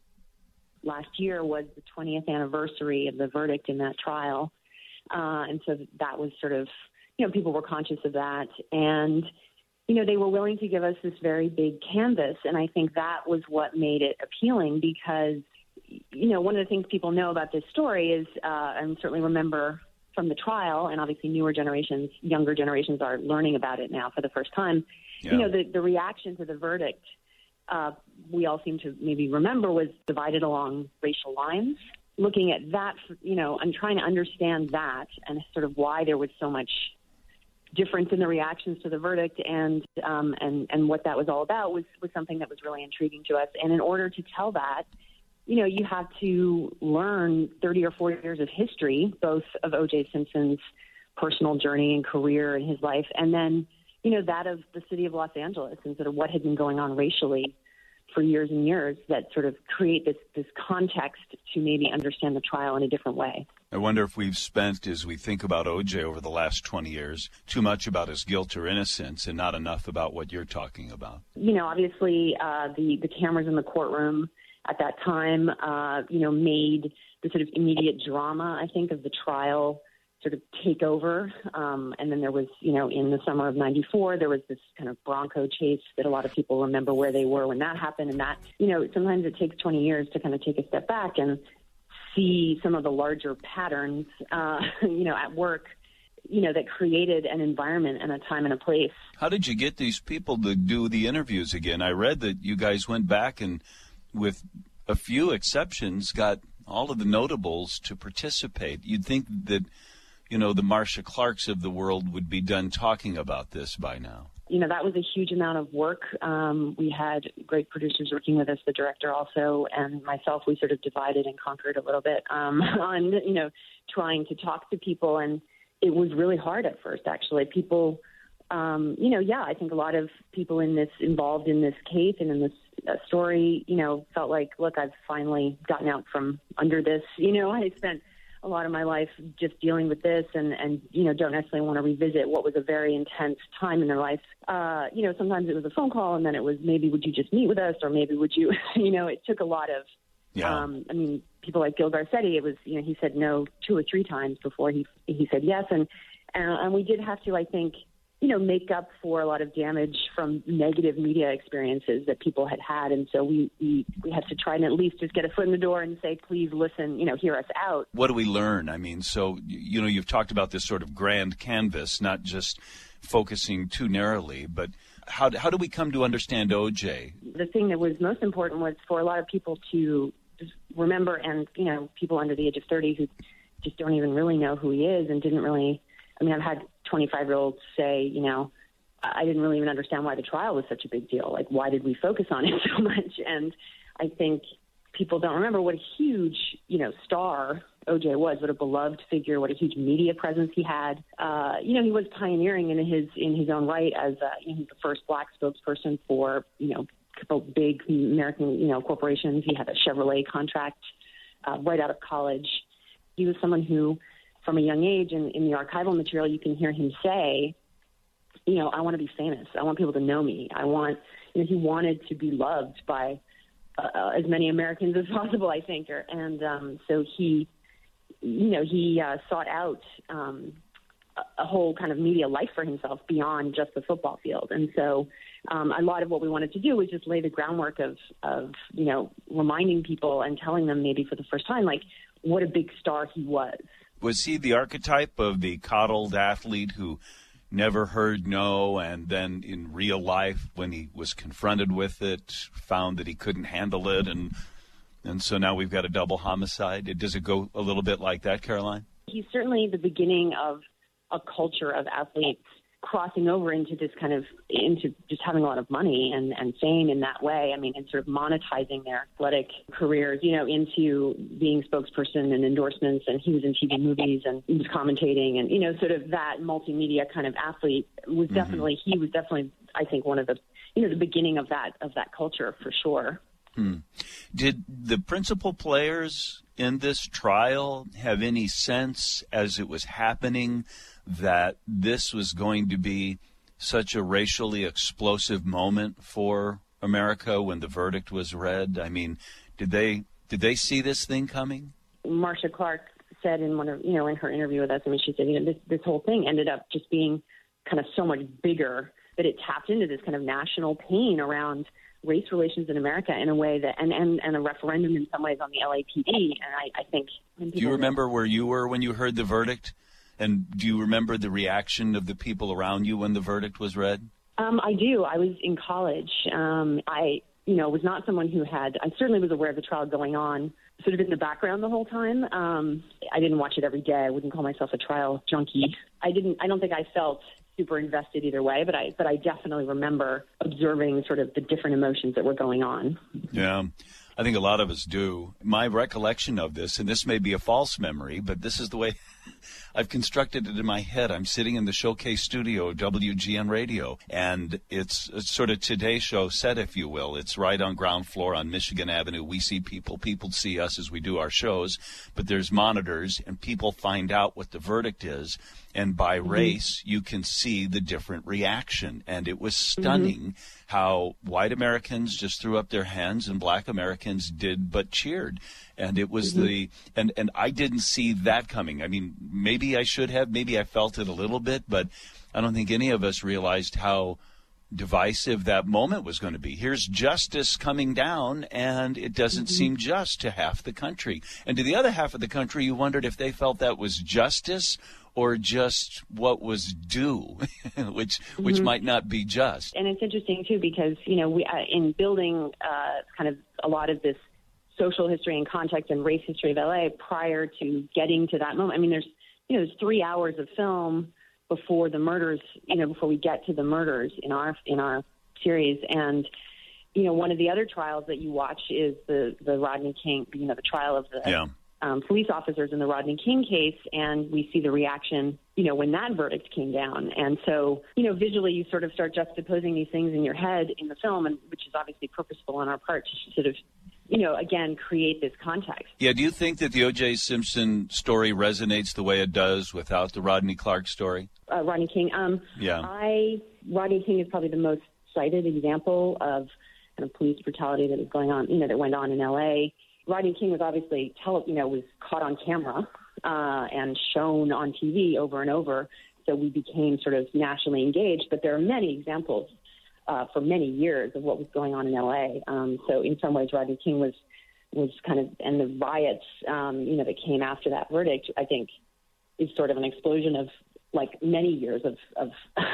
Last year was the twentieth anniversary of the verdict in that trial. Uh, and so that was sort of, you know, people were conscious of that. And, you know, they were willing to give us this very big canvas. And I think that was what made it appealing because, you know, one of the things people know about this story is, uh, and certainly remember from the trial, and obviously newer generations, younger generations are learning about it now for the first time, yeah. you know, the, the reaction to the verdict, uh, we all seem to maybe remember, was divided along racial lines. Looking at that, you know, and trying to understand that and sort of why there was so much difference in the reactions to the verdict and um, and and what that was all about was, was something that was really intriguing to us. And in order to tell that, you know, you have to learn thirty or forty years of history, both of O J. Simpson's personal journey and career and his life, and then, you know, that of the city of Los Angeles and sort of what had been going on racially for years and years that sort of create this, this context to maybe understand the trial in a different way. I wonder if we've spent, as we think about O J over the last twenty years, too much about his guilt or innocence and not enough about what you're talking about. You know, obviously uh, the, the cameras in the courtroom at that time, uh, you know, made the sort of immediate drama, I think, of the trial sort of take over. Um, and then there was, you know, in the summer of ninety-four, there was this kind of Bronco chase that a lot of people remember where they were when that happened. And that, you know, sometimes it takes twenty years to kind of take a step back and see some of the larger patterns, uh, you know, at work, you know, that created an environment and a time and a place. How did you get these people to do the interviews again? I read that you guys went back and, with a few exceptions, got all of the notables to participate. You'd think that, you know, the Marcia Clarks of the world would be done talking about this by now. You know, that was a huge amount of work. Um, we had great producers working with us, the director also, and myself. We sort of divided and conquered a little bit um, on, you know, trying to talk to people. And it was really hard at first, actually. People, um, you know, yeah, I think a lot of people in this, involved in this case and in this uh, story, you know, felt like, look, I've finally gotten out from under this. You know, I spent a lot of my life just dealing with this and, and, you know, don't necessarily want to revisit what was a very intense time in their life. Uh, you know, sometimes it was a phone call and then it was maybe would you just meet with us or maybe would you, you know, it took a lot of, yeah. um, I mean, people like Gil Garcetti, it was, you know, he said no two or three times before he, he said yes. And, and, and we did have to, I think, you know, make up for a lot of damage from negative media experiences that people had had. And so we, we, we had to try and at least just get a foot in the door and say, please listen, you know, hear us out. What do we learn? I mean, so, you know, you've talked about this sort of grand canvas, not just focusing too narrowly, but how, how do we come to understand O J? The thing that was most important was for a lot of people to remember, and, you know, people under the age of thirty who just don't even really know who he is and didn't really, I mean, I've had twenty-five-year-olds say, you know, I didn't really even understand why the trial was such a big deal. Like, why did we focus on it so much? And I think people don't remember what a huge, you know, star O J was, what a beloved figure, what a huge media presence he had. Uh, you know, he was pioneering in his in his own right as uh, you know, the first black spokesperson for, you know, a couple big American, you know, corporations. He had a Chevrolet contract uh, right out of college. He was someone who, from a young age, and in the archival material, you can hear him say, you know, I want to be famous. I want people to know me. I want, you know, he wanted to be loved by uh, as many Americans as possible, I think. Or, and um, so he, you know, he uh, sought out um, a, a whole kind of media life for himself beyond just the football field. And so um, a lot of what we wanted to do was just lay the groundwork of, of, you know, reminding people and telling them maybe for the first time, like, what a big star he was. Was he the archetype of the coddled athlete who never heard no, and then in real life, when he was confronted with it, found that he couldn't handle it, and and so now we've got a double homicide. Does it go a little bit like that, Caroline? He's certainly the beginning of a culture of athletes crossing over into this kind of, into just having a lot of money and, and fame in that way. I mean, and sort of monetizing their athletic careers, you know, into being spokesperson and endorsements. And he was in T V movies and he was commentating, and, you know, sort of that multimedia kind of athlete was Mm-hmm. definitely, he was definitely, I think, one of the, you know, the beginning of that, of that culture for sure. Hmm. Did the principal players in this trial have any sense as it was happening that this was going to be such a racially explosive moment for America when the verdict was read? I mean, did they did they see this thing coming? Marcia Clark said in one of, you know, in her interview with us, I mean, she said, you know, this, this whole thing ended up just being kind of so much bigger that it tapped into this kind of national pain around race relations in America in a way that, and, and, and a referendum in some ways on the L A P D. And I, I think. Do you remember where you were when you heard the verdict? And do you remember the reaction of the people around you when the verdict was read? Um, I do. I was in college. Um, I, you know, was not someone who had, I certainly was aware of the trial going on, sort of in the background the whole time. Um, I didn't watch it every day. I wouldn't call myself a trial junkie. I didn't, I don't think I felt super invested either way, but I, but I definitely remember observing sort of the different emotions that were going on. Yeah. I think a lot of us do. My recollection of this, and this may be a false memory, but this is the way I've constructed it in my head. I'm sitting in the showcase studio of W G N Radio, and it's a sort of Today Show set, if you will. It's right on ground floor on Michigan Avenue. We see people. People see us as we do our shows, but there's monitors, and people find out what the verdict is. And by Mm-hmm. race, you can see the different reaction. And it was stunning mm-hmm. how white Americans just threw up their hands and black Americans did but cheered. And it was mm-hmm. the and, and I didn't see that coming. I mean, maybe I should have. Maybe I felt it a little bit. But I don't think any of us realized how divisive that moment was going to be. Here's justice coming down, and it doesn't mm-hmm. seem just to half the country. And to the other half of the country, you wondered if they felt that was justice or just what was due, which which Mm-hmm. might not be just. And it's interesting, too, because, you know, we uh, in building uh, kind of a lot of this social history and context and race history of L A prior to getting to that moment. I mean, there's, you know, there's three hours of film before the murders, you know, before we get to the murders in our in our series. And, you know, one of the other trials that you watch is the, the Rodney King, you know, the trial of the yeah. um, police officers in the Rodney King case. And we see the reaction, you know, when that verdict came down. And so, you know, visually you sort of start juxtaposing these things in your head in the film, and which is obviously purposeful on our part to sort of, you know, again, create this context. Yeah, do you think that the O J. Simpson story resonates the way it does without the Rodney Clark story? Uh, Rodney King. Um, yeah. I Rodney King is probably the most cited example of kind of police brutality that is going on, you know, that went on in L A. Rodney King was obviously, tele, you know, was caught on camera uh, and shown on T V over and over, so we became sort of nationally engaged. But there are many examples Uh, for many years of what was going on in L A. Um, so in some ways, Rodney King was was kind of, and the riots, um, you know, that came after that verdict, I think, is sort of an explosion of like many years of of,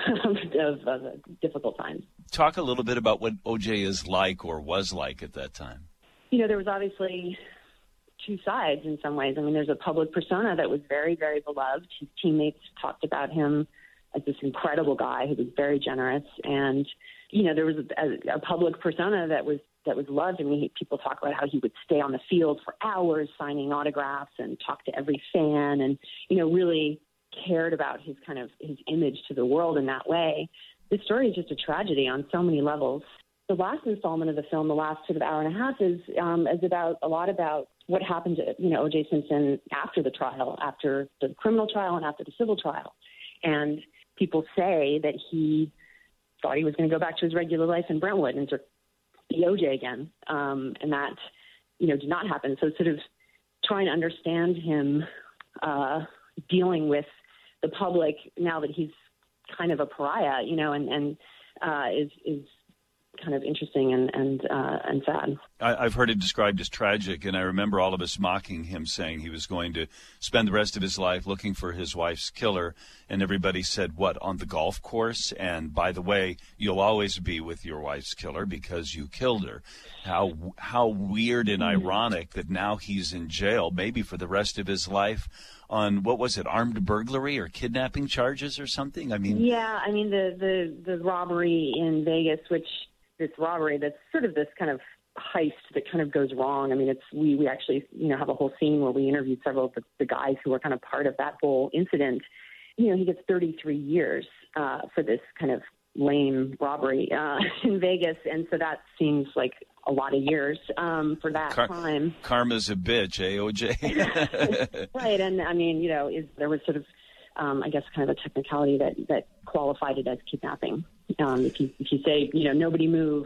of, of uh, difficult times. Talk a little bit about what O J is like or was like at that time. You know, there was obviously two sides in some ways. I mean, there's a public persona that was very, very beloved. His teammates talked about him as this incredible guy who was very generous, and you know, there was a, a public persona that was that was loved. I mean, he, people talk about how he would stay on the field for hours signing autographs and talk to every fan, and you know, really cared about his kind of his image to the world in that way. This story is just a tragedy on so many levels. The last installment of the film, the last sort of hour and a half, is um, is about a lot about what happened to you know O J. Simpson after the trial, after the criminal trial, and after the civil trial, and people say that he thought he was going to go back to his regular life in Brentwood and sort of be O J again. Um, and that, you know, did not happen. So sort of trying to understand him uh, dealing with the public now that he's kind of a pariah, you know, and, and uh, is, is kind of interesting and and uh, and sad. I, I've heard it described as tragic, and I remember all of us mocking him, saying he was going to spend the rest of his life looking for his wife's killer, and everybody said, what, on the golf course? And by the way, you'll always be with your wife's killer because you killed her. How how weird and ironic that now he's in jail, maybe for the rest of his life, on, what was it, armed burglary or kidnapping charges or something? I mean, yeah, I mean, the, the, the robbery in Vegas, which this robbery that's sort of this kind of heist that kind of goes wrong. I mean, it's we, we actually, you know, have a whole scene where we interviewed several of the, the guys who were kind of part of that whole incident. You know, he gets thirty-three years uh, for this kind of lame robbery uh, in Vegas, and so that seems like a lot of years um, for that Car- crime. Karma's a bitch, eh, O J? Right, and I mean, you know, is there was sort of, um, I guess, kind of a technicality that, that qualified it as kidnapping. Um, if you if you say, you know, nobody move,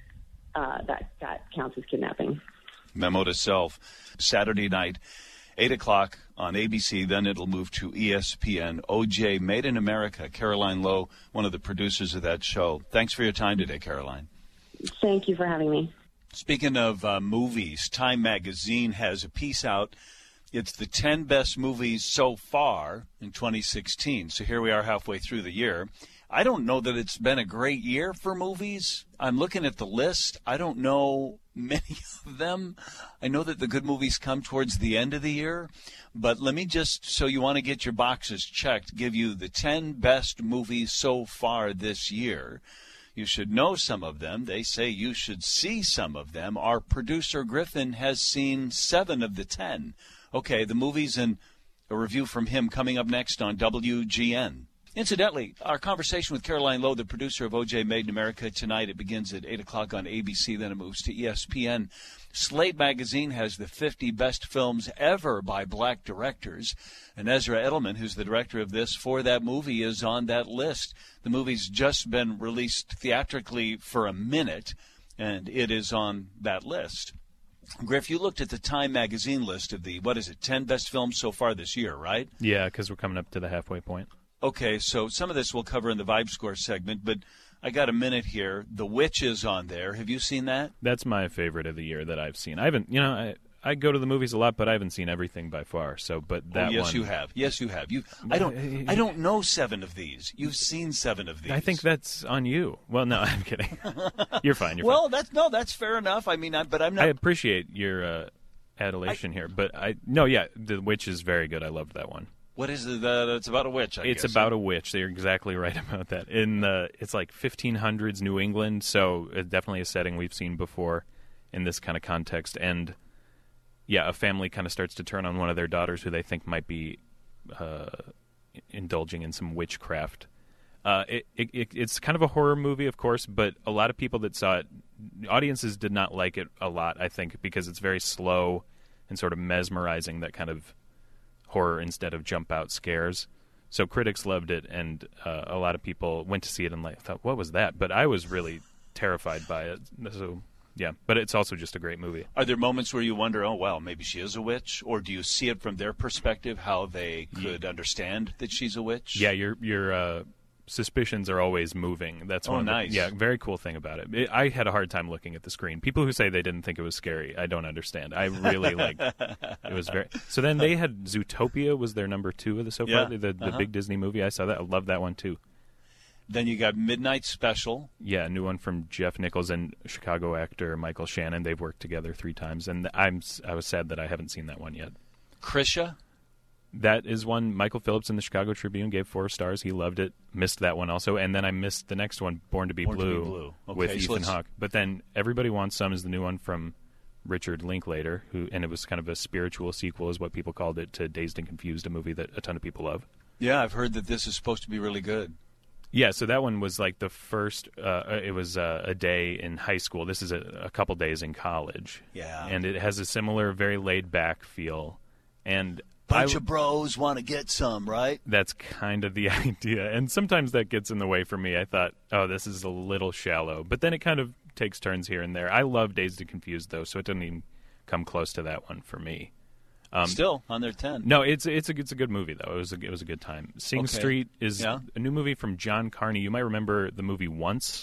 uh, that that counts as kidnapping. Memo to self. Saturday night, eight o'clock on A B C. Then it'll move to E S P N. O J, Made in America. Caroline Lowe, one of the producers of that show. Thanks for your time today, Caroline. Thank you for having me. Speaking of uh, movies, Time Magazine has a piece out. It's the ten best movies so far in twenty sixteen. So here we are halfway through the year. I don't know that it's been a great year for movies. I'm looking at the list. I don't know many of them. I know that the good movies come towards the end of the year. But let me just, so you want to get your boxes checked, give you the ten best movies so far this year. You should know some of them. They say you should see some of them. Our producer, Griffin, has seen seven of the ten. Okay, the movies and a review from him coming up next on W G N. Incidentally, our conversation with Caroline Lowe, the producer of O J Made in America, tonight, it begins at eight o'clock on A B C, then it moves to E S P N. Slate Magazine has the fifty best films ever by black directors, and Ezra Edelman, who's the director of this for that movie, is on that list. The movie's just been released theatrically for a minute, and it is on that list. Griff, you looked at the Time Magazine list of the, what is it, ten best films so far this year, right? Yeah, because we're coming up to the halfway point. Okay, so some of this we'll cover in the Vibe Score segment, but I got a minute here. The Witch is on there. Have you seen that? That's my favorite of the year that I've seen. I haven't, you know, I, I go to the movies a lot, but I haven't seen everything by far. So, but that oh, yes, one, you have. Yes, you have. You, I don't. I don't know seven of these. You've seen seven of these. I think that's on you. Well, no, I'm kidding. You're fine. You're well, fine. that's no, that's fair enough. I mean, I, but I'm not. I appreciate your uh, adulation I, here, but I no, yeah, The Witch is very good. I loved that one. What is it? Uh, it's about a witch, I it's guess. It's about a witch. They're exactly right about that. In the, it's like fifteen hundreds New England, so it's definitely a setting we've seen before in this kind of context. And, yeah, a family kind of starts to turn on one of their daughters who they think might be uh, indulging in some witchcraft. Uh, it, it, it, it's kind of a horror movie, of course, but a lot of people that saw it, audiences did not like it a lot, I think, because it's very slow and sort of mesmerizing, that kind of horror instead of jump out scares. So critics loved it, and uh, a lot of people went to see it and like thought, what was that? But I was really terrified by it. So yeah, but it's also just a great movie. Are there moments where you wonder, oh well, maybe she is a witch, or do you see it from their perspective, how they could yeah. understand that she's a witch? Yeah, your your uh, suspicions are always moving. That's oh one. nice. Of the, yeah, very cool thing about it. it. I had a hard time looking at the screen. People who say they didn't think it was scary, I don't understand. I really like. It was very. So then they had Zootopia was their number two of the so far. Yeah. The the uh-huh. big Disney movie. I saw that. I loved that one too. Then you got Midnight Special. Yeah, a new one from Jeff Nichols and Chicago actor Michael Shannon. They've worked together three times, and I'm I was sad that I haven't seen that one yet. Krisha. That is one Michael Phillips in the Chicago Tribune gave four stars. He loved it. Missed that one also. And then I missed the next one, Born to be Born Blue, to be Blue. Okay, with so Ethan Hawke. But then Everybody Wants Some is the new one from Richard Linklater, who and it was kind of a spiritual sequel is what people called it to Dazed and Confused, a movie that a ton of people love. Yeah, I've heard that this is supposed to be really good. Yeah, so that one was like the first, uh, it was uh, a day in high school. This is a, a couple days in college. Yeah. And it has a similar, very laid-back feel. And bunch I, of bros want to get some, right? That's kind of the idea. And sometimes that gets in the way for me. I thought, oh, this is a little shallow. But then it kind of takes turns here and there. I love Dazed and Confused, though, so it doesn't even come close to that one for me. Um, Still on their ten. No, it's it's a it's a good movie though. It was a, it was a good time. Sing Okay. Street is Yeah. a new movie from John Carney. You might remember the movie Once.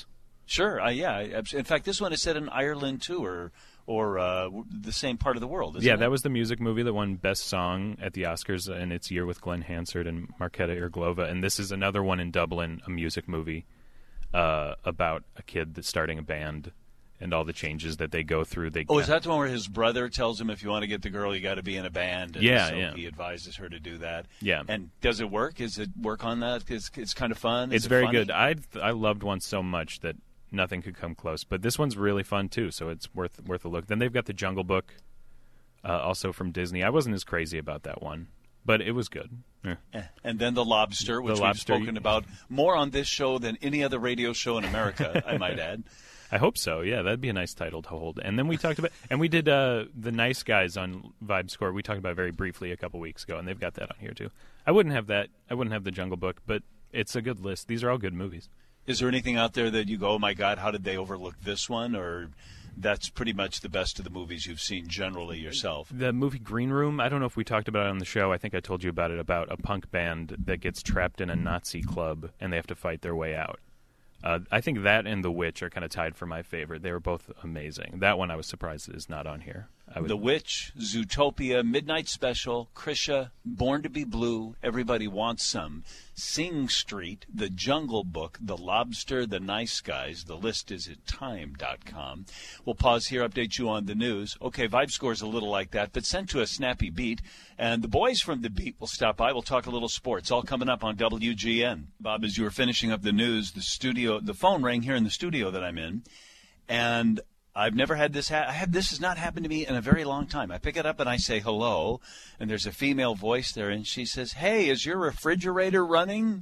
Sure. Uh, yeah. I- In fact, this one is set in Ireland too, or or uh, the same part of the world. Isn't Yeah, it? that was the music movie that won Best Song at the Oscars in its year with Glenn Hansard and Marketa Irglova. And this is another one in Dublin, a music movie uh, about a kid that's starting a band and all the changes that they go through. They Oh, is that the one where his brother tells him if you want to get the girl, you got to be in a band? And Yeah, so yeah. he advises her to do that. Yeah. And does it work? Is it work on that? It's, it's kind of fun. Is It's it very funny? good. I I loved one so much that nothing could come close. But this one's really fun too, so it's worth worth a look. Then they've got the Jungle Book, uh, also from Disney. I wasn't as crazy about that one, but it was good. Yeah. And then the Lobster, which The we've Lobster. spoken about more on this show than any other radio show in America, I might add. I hope so. Yeah, that'd be a nice title to hold. And then we talked about, and we did uh, the Nice Guys on Vibe Score. We talked about it very briefly a couple weeks ago, and they've got that on here too. I wouldn't have that. I wouldn't have the Jungle Book, but it's a good list. These are all good movies. Is there anything out there that you go, oh my God, how did they overlook this one? Or that's pretty much the best of the movies you've seen generally yourself? The movie Green Room, I don't know if we talked about it on the show. I think I told you about it, about a punk band that gets trapped in a Nazi club and they have to fight their way out. Uh, I think that and The Witch are kind of tied for my favorite. They were both amazing. That one I was surprised is not on here. I would, The Witch, Zootopia, Midnight Special, Krisha, Born to be Blue, Everybody Wants Some, Sing Street, The Jungle Book, The Lobster, The Nice Guys. The list is at time dot com. We'll pause here, update you on the news. Okay, Vibe Score's a little like that, but send to a snappy beat. And the boys from the beat will stop by. We'll talk a little sports. All coming up on W G N. Bob, as you were finishing up the news, the studio, the phone rang here in the studio that I'm in, and I've never had this. Ha- I have this has not happened to me in a very long time. I pick it up and I say hello, and there's a female voice there, and she says, "Hey, is your refrigerator running?"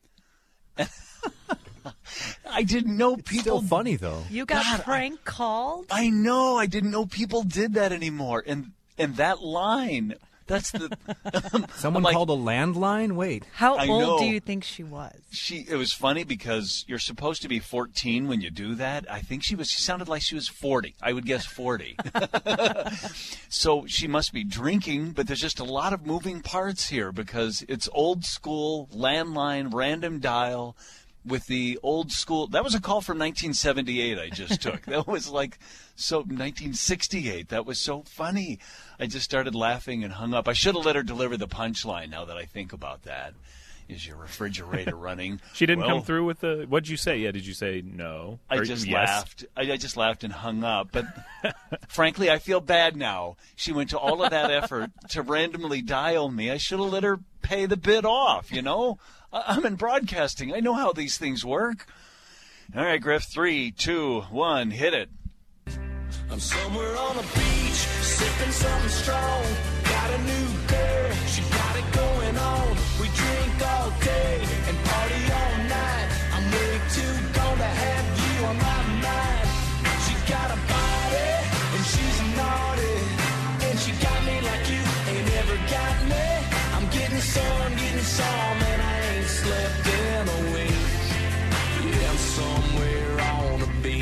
I didn't know people. Still funny though. You got God, prank called? I know. I didn't know people did that anymore. And and that line. That's the. Someone like, called a landline? Wait. How I old know. do you think she was? She. It was funny because you're supposed to be fourteen when you do that. I think she was. She sounded like she was forty. I would guess forty. So she must be drinking, but there's just a lot of moving parts here because it's old school landline random dial with the old school. That was a call from nineteen seventy-eight I just took. That was like so nineteen sixty-eight. That was so funny. I just started laughing and hung up. I should have let her deliver the punchline now that I think about that. Is your refrigerator running? She didn't Well, come through with the. What did you say? Yeah, did you say no? I Or just yes? laughed. I, I just laughed and hung up. But frankly, I feel bad now. She went to all of that effort to randomly dial me. I should have let her pay the bid off, you know? I, I'm in broadcasting. I know how these things work. All right, Griff, three, two, one, hit it. I'm somewhere on a beach, sipping something strong. Got a new girl, she got it going on. We drink all day and party all night. I'm way too gone to have you on my mind. She got a body and she's naughty, and she got me like you ain't ever got me. I'm getting some, getting some, and I ain't slept in a week. Yeah, I'm somewhere on a beach.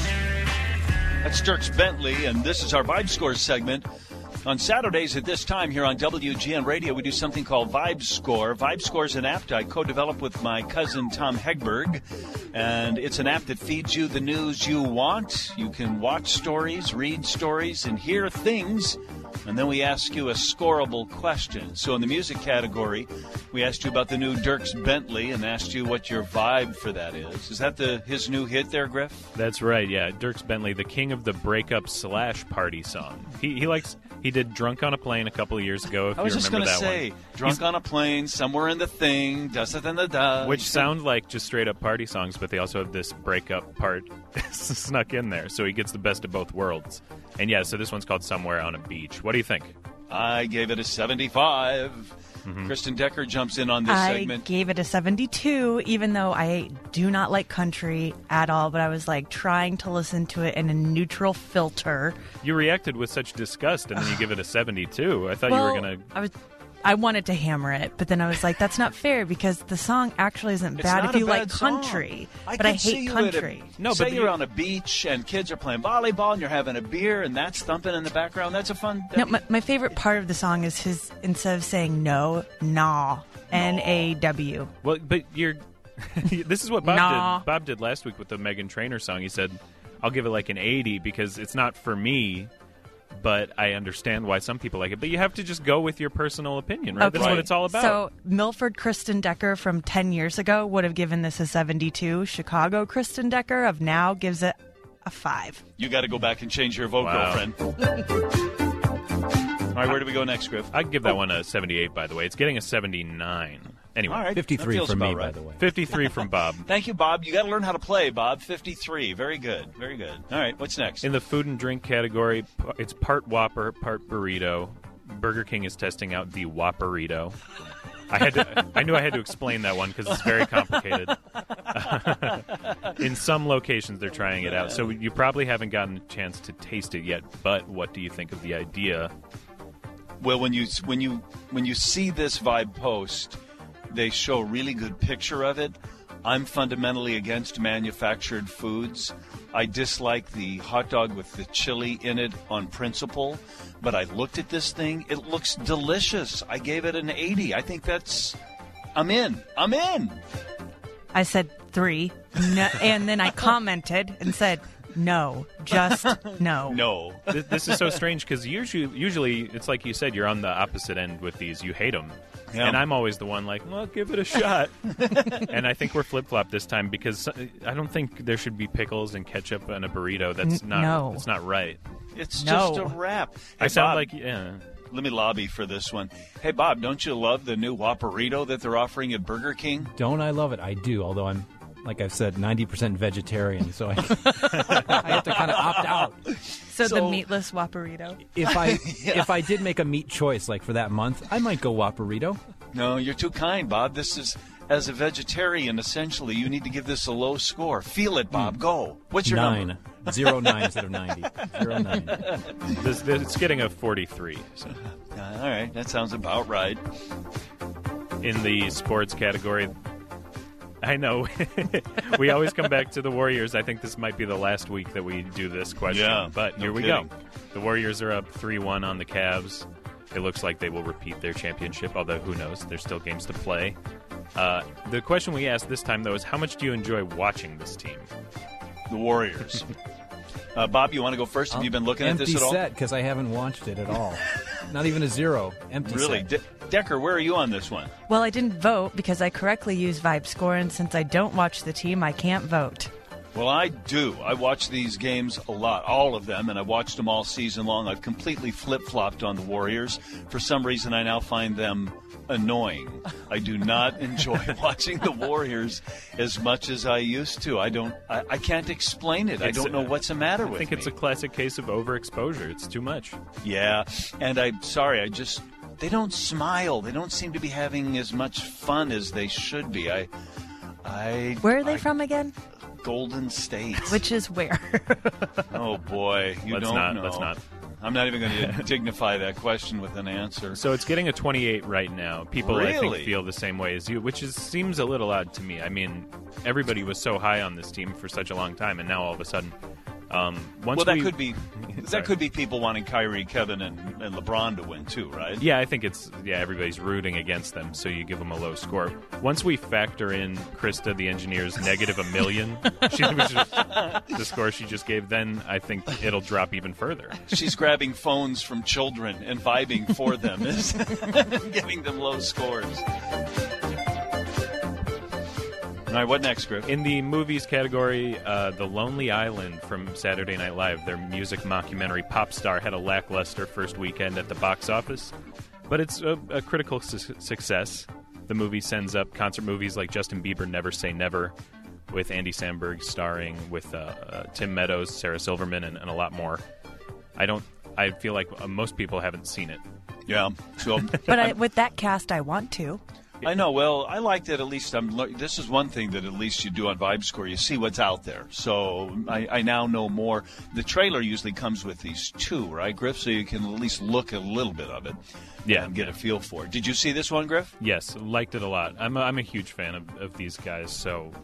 That's Dierks Bentley, and this is our Vibe Score segment. On Saturdays at this time here on W G N Radio, we do something called Vibe Score. Vibe Score is an app I co-developed with my cousin Tom Hegberg, and it's an app that feeds you the news you want. You can watch stories, read stories, and hear things, and then we ask you a scoreable question. So in the music category, we asked you about the new Dierks Bentley and asked you what your vibe for that is. Is that the his new hit there, Griff? That's right, yeah. Dierks Bentley, the king of the breakup slash party song. He he likes he did Drunk on a Plane a couple of years ago, if I was you just remember going to that say, one. Drunk He's- on a Plane, Somewhere in the Thing, da da da da da. Which sound like just straight up party songs, but they also have this breakup part snuck in there, so he gets the best of both worlds. And yeah, so this one's called Somewhere on a Beach. What do you think? I gave it a seventy-five. Mm-hmm. Kristen Decker jumps in on this I segment. gave it a seventy-two, even though I do not like country at all, but I was like trying to listen to it in a neutral filter. You reacted with such disgust, and then you give it a seventy-two. I thought well, you were going to... I was I wanted to hammer it, but then I was like, that's not fair because the song actually isn't It's bad not if a you bad like song. country. I but could I see hate you at a- country. No, say you're on a beach and kids are playing volleyball and you're having a beer and that's thumping in the background. That's a fun. No, my, my favorite part of the song is his, instead of saying no, nah, N A W. Well, but you're This is what Bob Nah. did. Bob did last week with the Meghan Trainor song. He said, "I'll give it like an eighty because it's not for me, but I understand why some people like it." But you have to just go with your personal opinion, right? Okay. That's what it's all about. So Milford Kristen Decker from ten years ago would have given this a seventy-two. Chicago Kristen Decker of now gives it a five. You got to go back and change your vote, Wow. girlfriend. All right, where do we go next, Griff? I'd give that one a seventy-eight, by the way. It's getting a seventy-nine. Anyway. All right, fifty-three that feels from me, about by right. the way. fifty-three from Bob. Thank you, Bob. You got to learn how to play, Bob. fifty-three. Very good. Very good. All right, what's next? In the food and drink category, p- it's part Whopper, part burrito. Burger King is testing out the Whopperito. I had to, I knew I had to explain that one because it's very complicated. In some locations, they're trying it out, so you probably haven't gotten a chance to taste it yet. But what do you think of the idea? Well, when you when you when you see this Vibe post, they show a really good picture of it. I'm fundamentally against manufactured foods. I dislike the hot dog with the chili in it on principle, but I looked at this thing. It looks delicious. I gave it an eighty. I think that's... I'm in. I'm in. I said three, no, and then I commented and said, no, just no. No. This, this is so strange because usually, usually it's like you said, you're on the opposite end with these. You hate them. Yeah. And I'm always the one like, well, give it a shot. And I think we're flip-flop this time because I don't think there should be pickles and ketchup on a burrito. That's N- not no. That's not right. It's No. just a wrap. I Hey, sound Bob, like, yeah. let me lobby for this one. Hey, Bob, don't you love the new Whopperito that they're offering at Burger King? Don't I love it? I do, although I'm, like I've said, ninety percent vegetarian, so I, I have to kind of opt out. So, So- the meatless Whopperito. If I Yeah. if I did make a meat choice, like for that month, I might go Whopperito. No, you're too kind, Bob. This is, as a vegetarian, essentially, you need to give this a low score. Feel it, Bob. Go. What's your Nine. number? Zero nine instead of ninety. Zero nine. This, this, it's getting a forty-three. So. Uh, all right, that sounds about right. In the sports category, I know we always come back to the Warriors. I think this might be the last week that we do this question. Yeah, but no here we kidding. go. The Warriors are up three one on the Cavs. It looks like they will repeat their championship, although who knows? There's still games to play. Uh, the question we asked this time, though, is how much do you enjoy watching this team? The Warriors. uh, Bob, you want to go first? Have you been looking at Empty this at all? set because I haven't watched it at all. Not even a zero. Empty Really? set. De- Decker, where are you on this one? Well, I didn't vote because I correctly used Vibe Score, and since I don't watch the team, I can't vote. Well, I do. I watch these games a lot, all of them, and I've watched them all season long. I've completely flip-flopped on the Warriors. For some reason, I now find them annoying. I do not enjoy watching the Warriors as much as I used to. I don't. I, I can't explain it. I It's don't know a- what's the matter I with think me. it's a classic case of overexposure. It's too much. Yeah, and I'm sorry. I just they don't smile. They don't seem to be having as much fun as they should be. I, I. Where are they I- from again? Golden State. Which is where? Oh boy, you Let's don't not- know. let's not. I'm not even going to dignify that question with an answer. So it's getting a twenty-eight right now. People, I Really? think, feel the same way as you, which is seems a little odd to me. I mean, everybody was so high on this team for such a long time, and now all of a sudden, um, once well, that we, could be Sorry. that could be people wanting Kyrie, Kevin, and, and LeBron to win too, right? Yeah, I think it's yeah. Everybody's rooting against them, so you give them a low score. Once we factor in Krista, the engineer's negative a million, she, which is the score she just gave, then I think it'll drop even further. She's grabbing phones from children and vibing for them, giving them low scores. All right, what next, Griff? In the movies category, uh, The Lonely Island from Saturday Night Live, their music mockumentary Pop Star, had a lackluster first weekend at the box office, but it's a, a critical su- success. The movie sends up concert movies like Justin Bieber, Never Say Never, with Andy Samberg starring, with uh, uh, Tim Meadows, Sarah Silverman, and, and a lot more. I don't. I feel like uh, most people haven't seen it. Yeah. So, But I, with that cast, I want to. I know. Well, I like that. At least I'm. le- This is one thing that at least you do on Vibe Score. You see what's out there. So I, I now know more. The trailer usually comes with these two, right, Griff? So you can at least look at a little bit of it. Yeah. And get a feel for it. Did you see this one, Griff? Yes, liked it a lot. I'm a, I'm a huge fan of, of these guys, so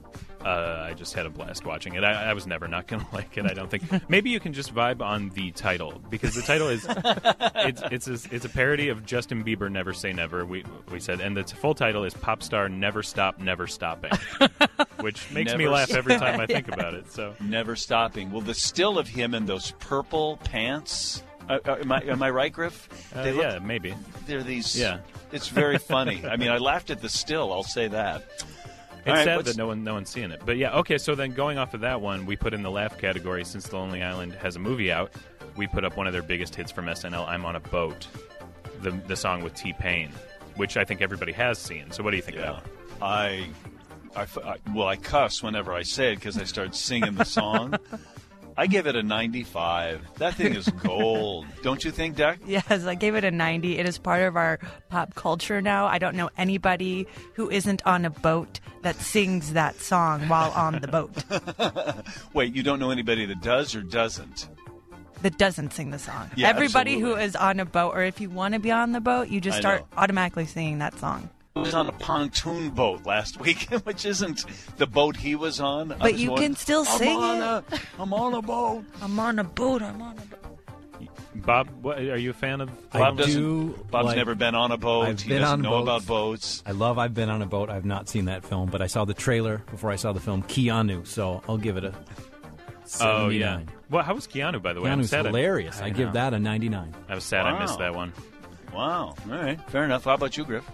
Uh, I just had a blast watching it. I, I was never not going to like it, I don't think. Maybe you can just vibe on the title, because the title is it's it's a, it's a parody of Justin Bieber Never Say Never, we we said, and the full title is Pop Star Never Stop Never Stopping, which makes Never me laugh every stop. time I think about it. So Never stopping. Well, the still of him in those purple pants. Uh, uh, am I am I right, Griff? Uh, They look- yeah, maybe. They're these. Yeah. It's very funny. I mean, I laughed at the still. I'll say that. It's All right, sad what's- that no one no one's seeing it. But yeah, okay, so then going off of that one, we put in the laugh category. Since The Lonely Island has a movie out, we put up one of their biggest hits from S N L, I'm on a Boat, the the song with T-Pain, which I think everybody has seen. So what do you think Yeah. of that? I, I, I- well, I cuss whenever I say it because I start singing the song. I give it a ninety-five. That thing is gold. Don't you think, Deck? Yes, I gave it a ninety. It is part of our pop culture now. I don't know anybody who isn't on a boat that sings that song while on the boat Wait, you don't know anybody that does or doesn't? that doesn't sing the song. Yeah, Everybody who absolutely. is on a boat, or if you want to be on the boat, you just I start know. automatically singing that song. I was on a pontoon boat last week, which isn't the boat he was on. I But was you going, can still I'm sing on it. A, I'm on a boat. I'm on a boat. I'm on a boat. Bob, what, are you a fan of? Bob I doesn't. do Bob's like- never been on a boat. I've he been doesn't on know boats. about boats. I love I've Been on a Boat. I've not seen that film, but I saw the trailer before I saw the film Keanu, so I'll give it a Oh, seventy-nine. yeah. Well, how was Keanu, by the way? I'm Keanu's sad I- hilarious. I, I give know. that a ninety-nine. I was sad I missed Wow. that one. Wow. All right. Fair enough. How about you, Griff?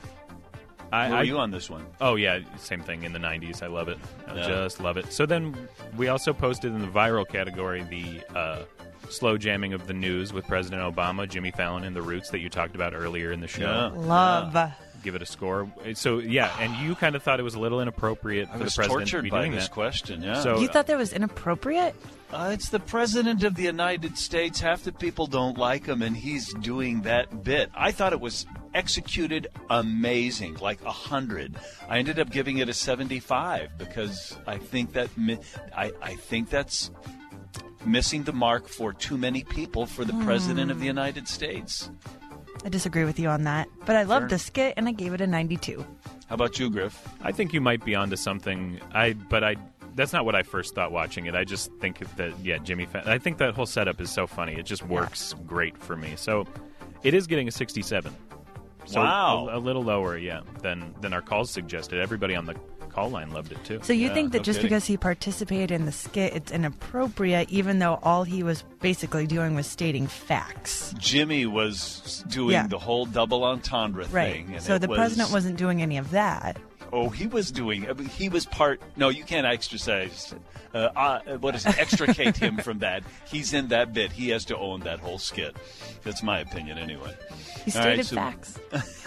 I, Where I, were you on this one? Oh, yeah, same thing in the nineties. I love it. I Yeah. just love it. So then we also posted in the viral category the uh, slow jamming of the news with President Obama, Jimmy Fallon, and The Roots that you talked about earlier in the show. Yeah. Love. Give it a score. So, yeah, and you kind of thought it was a little inappropriate I for the was president to tortured be by doing this that. question. Yeah. So, You thought that was inappropriate? Uh, it's the president of the United States. Half the people don't like him, and he's doing that bit. I thought it was executed amazing, like a hundred. I ended up giving it a seventy-five because I think that mi- I, I think that's missing the mark for too many people for the president of the United States. I disagree with you on that. But I loved Sure. the skit, and I gave it a ninety-two. How about you, Griff? I think you might be onto something. I, but I, that's not what I first thought watching it. I just think that, yeah, Jimmy Fallon. I think that whole setup is so funny. It just works great for me. So it is getting a sixty-seven. So Wow. a, a little lower, yeah, than than our calls suggested. Everybody on the call line loved it too. So you Yeah, think that no just kidding. because he participated in the skit, it's inappropriate, even though all he was basically doing was stating facts? Jimmy was doing Yeah. the whole double entendre Right. thing. And So it the was, president wasn't doing any of that. Oh, he was doing. I mean, he was part. No, you can't exercise. Uh, uh, what is it? Extricate him from that. He's in that bit. He has to own that whole skit. That's my opinion, anyway. He All right, stated so- facts.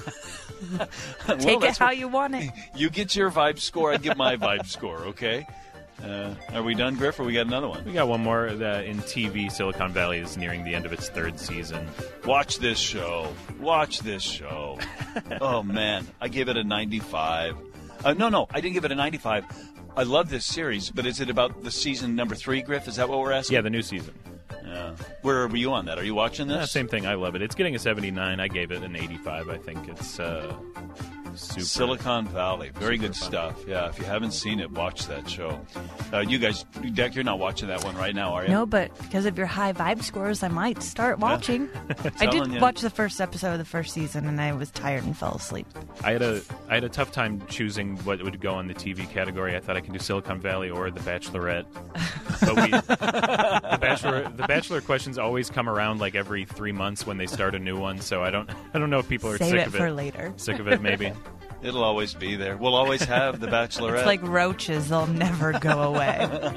Well, Take it that's how what- you want it. You get your vibe score. I give my vibe score. Okay. Uh, are we done, Griff, or we got another one? We got one more uh, in T V. Silicon Valley is nearing the end of its third season. Watch this show. Watch this show. Oh man, I give it a ninety-five. Uh, no, no, I didn't give it a ninety-five. I love this series, but is it about the season number three, Griff? Is that what we're asking? Yeah, the new season. Yeah. Where were you on that? Are you watching this? Yeah, same thing. I love it. It's getting a seventy-nine. I gave it an eighty-five. I think it's uh, super. Silicon Valley. Very super good fun. stuff. Yeah, if you haven't seen it, watch that show. Uh, you guys, Deck, you're not watching that one right now, are you? No, but because of your high vibe scores, I might start watching. I Telling did ya. watch the first episode of the first season, and I was tired and fell asleep. I had a I had a tough time choosing what would go in the T V category. I thought I could do Silicon Valley or The Bachelorette. But we, the Bachelor the Bachelor questions always come around like every three months when they start a new one. So I don't I don't know if people are Save sick it of it. for later. Sick of it, maybe. It'll always be there. We'll always have The Bachelorette. It's like roaches; they'll never go away.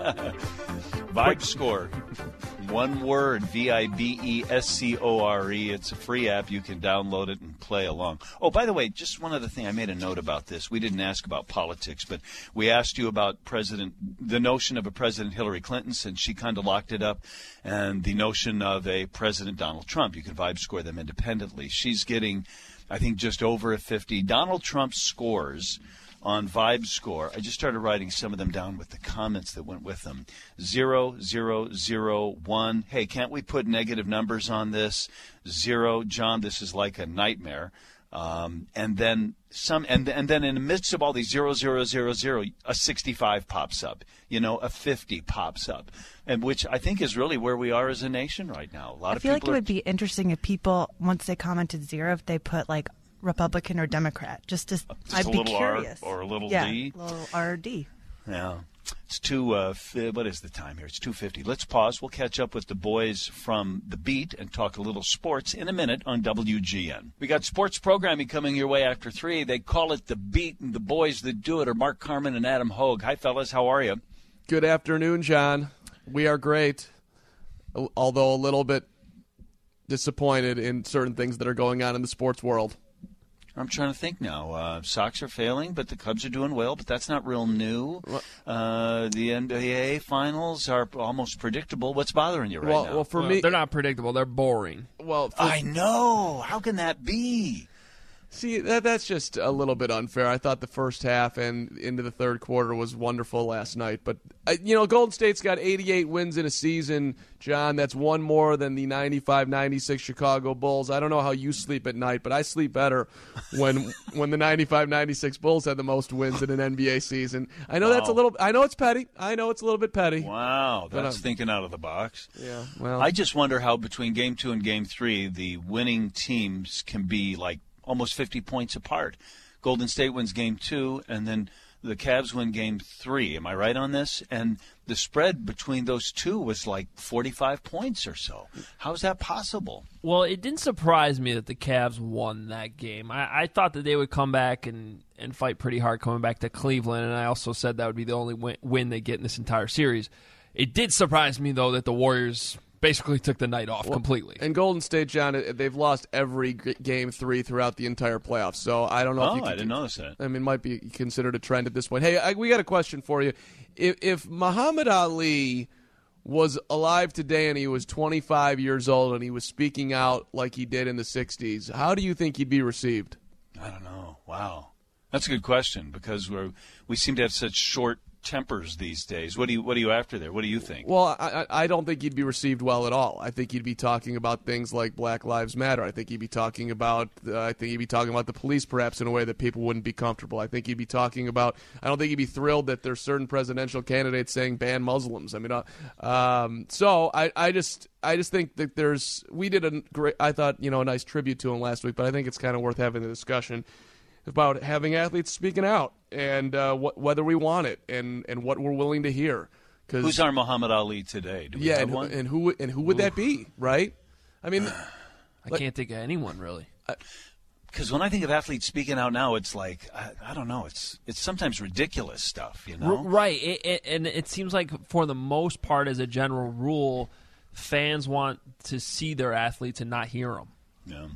Vibe Score. One word, V I B E S C O R E. It's a free app. You can download it and play along. Oh, by the way, just one other thing. I made a note about this. We didn't ask about politics, but we asked you about President, the notion of a President Hillary Clinton, since she kind of locked it up, and the notion of a President Donald Trump. You can Vibe Score them independently. She's getting, I think, just over a fifty. Donald Trump's scores on Vibe Score, I just started writing some of them down with the comments that went with them. Zero, zero, zero, one. Hey, can't we put negative numbers on this? Zero. John, this is like a nightmare. Um, and then some, and and then in the midst of all these zero, zero, zero, zero, a sixty-five pops up. You know, a fifty pops up, and which I think is really where we are as a nation right now. A lot I of feel like people it are, would be interesting if people, once they commented zero, if they put like Republican or Democrat, just to, just I'd a be little curious. R or a little yeah, D. a little R or D. Yeah. It's two, uh, f- what is the time here? It's two fifty. Let's pause. We'll catch up with the boys from The Beat and talk a little sports in a minute on W G N. We got sports programming coming your way after three. They call it The Beat, and the boys that do it are Mark Carman and Adam Hogue. Hi, fellas. How are you? Good afternoon, John. We are great, although a little bit disappointed in certain things that are going on in the sports world. I'm trying to think now. Uh, Sox are failing, but the Cubs are doing well, but that's not real new. Uh, the N B A finals are almost predictable. What's bothering you right well, now? Well, for me, they're not predictable. They're boring. Well, for, I know. How can that be? See, that, that's just a little bit unfair. I thought the first half and into the third quarter was wonderful last night. But, uh, you know, Golden State's got eighty-eight wins in a season, John. That's one more than the ninety-five ninety-six Chicago Bulls. I don't know how you sleep at night, but I sleep better when when the ninety-five ninety-six Bulls had the most wins in an N B A season. I know Wow. that's a little – I know it's petty. I know it's a little bit petty. Wow, But, that's um, thinking out of the box. Yeah, well. I just wonder how between game two and game three, the winning teams can be like almost fifty points apart. Golden State wins game two, and then the Cavs win game three. Am I right on this? And the spread between those two was like forty-five points or so. How is that possible? Well, it didn't surprise me that the Cavs won that game. I, I thought that they would come back and, and fight pretty hard coming back to Cleveland, and I also said that would be the only win, win they get in this entire series. It did surprise me, though, that the Warriors basically took the night off Well, completely. And Golden State, John, they've lost every g- game three throughout the entire playoffs. So I don't know Oh, if you can, I didn't notice that. I mean, it might be considered a trend at this point. Hey, I, we got a question for you. If, if Muhammad Ali was alive today and he was twenty-five years old and he was speaking out like he did in the sixties, how do you think he'd be received? I don't know. Wow. That's a good question because we're, we seem to have such short tempers these days. What do you what are you after there? What do you think? Well, I, I don't think he'd be received well at all. I think he'd be talking about things like Black Lives Matter. I think he'd be talking about uh, I think he'd be talking about the police perhaps in a way that people wouldn't be comfortable. I think he'd be talking about I don't think he'd be thrilled that there's certain presidential candidates saying ban Muslims. I mean, uh, um, so I, I just I just think that there's we did a great I thought, you know, a nice tribute to him last week, but I think it's kind of worth having the discussion about having athletes speaking out and uh, wh- whether we want it and, and what we're willing to hear. Cause, Who's our Muhammad Ali today? Do we yeah, have and, one? and who and who would that be? Right? I mean, I can't think of anyone really. Because when I think of athletes speaking out now, it's like I, I don't know. It's it's sometimes ridiculous stuff, you know. R- right, it, it, and it seems like for the most part, as a general rule, fans want to see their athletes and not hear them. Yeah.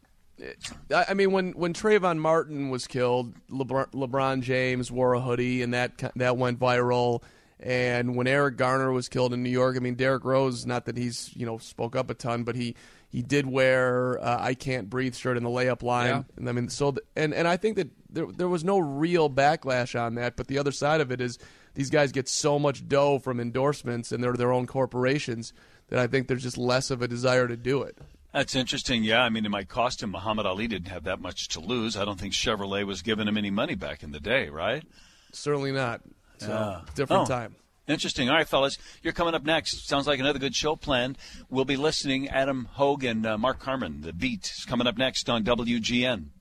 I I mean, when, when Trayvon Martin was killed, LeBron, LeBron James wore a hoodie, and that that went viral. And when Eric Garner was killed in New York, I mean, Derrick Rose, not that he's, you know, spoke up a ton, but he, he did wear uh, I Can't Breathe shirt in the layup line. Yeah. And I mean, so the, and, and I think that there, there was no real backlash on that, but the other side of it is these guys get so much dough from endorsements, and they're their own corporations, that I think there's just less of a desire to do it. That's interesting. Yeah, I mean, it might cost him. Muhammad Ali didn't have that much to lose. I don't think Chevrolet was giving him any money back in the day, right? Certainly not. So, Yeah. different Oh, time. Interesting. All right, fellas, you're coming up next. Sounds like another good show planned. We'll be listening. Adam Hogue and uh, Mark Carman, The Beat, is coming up next on W G N.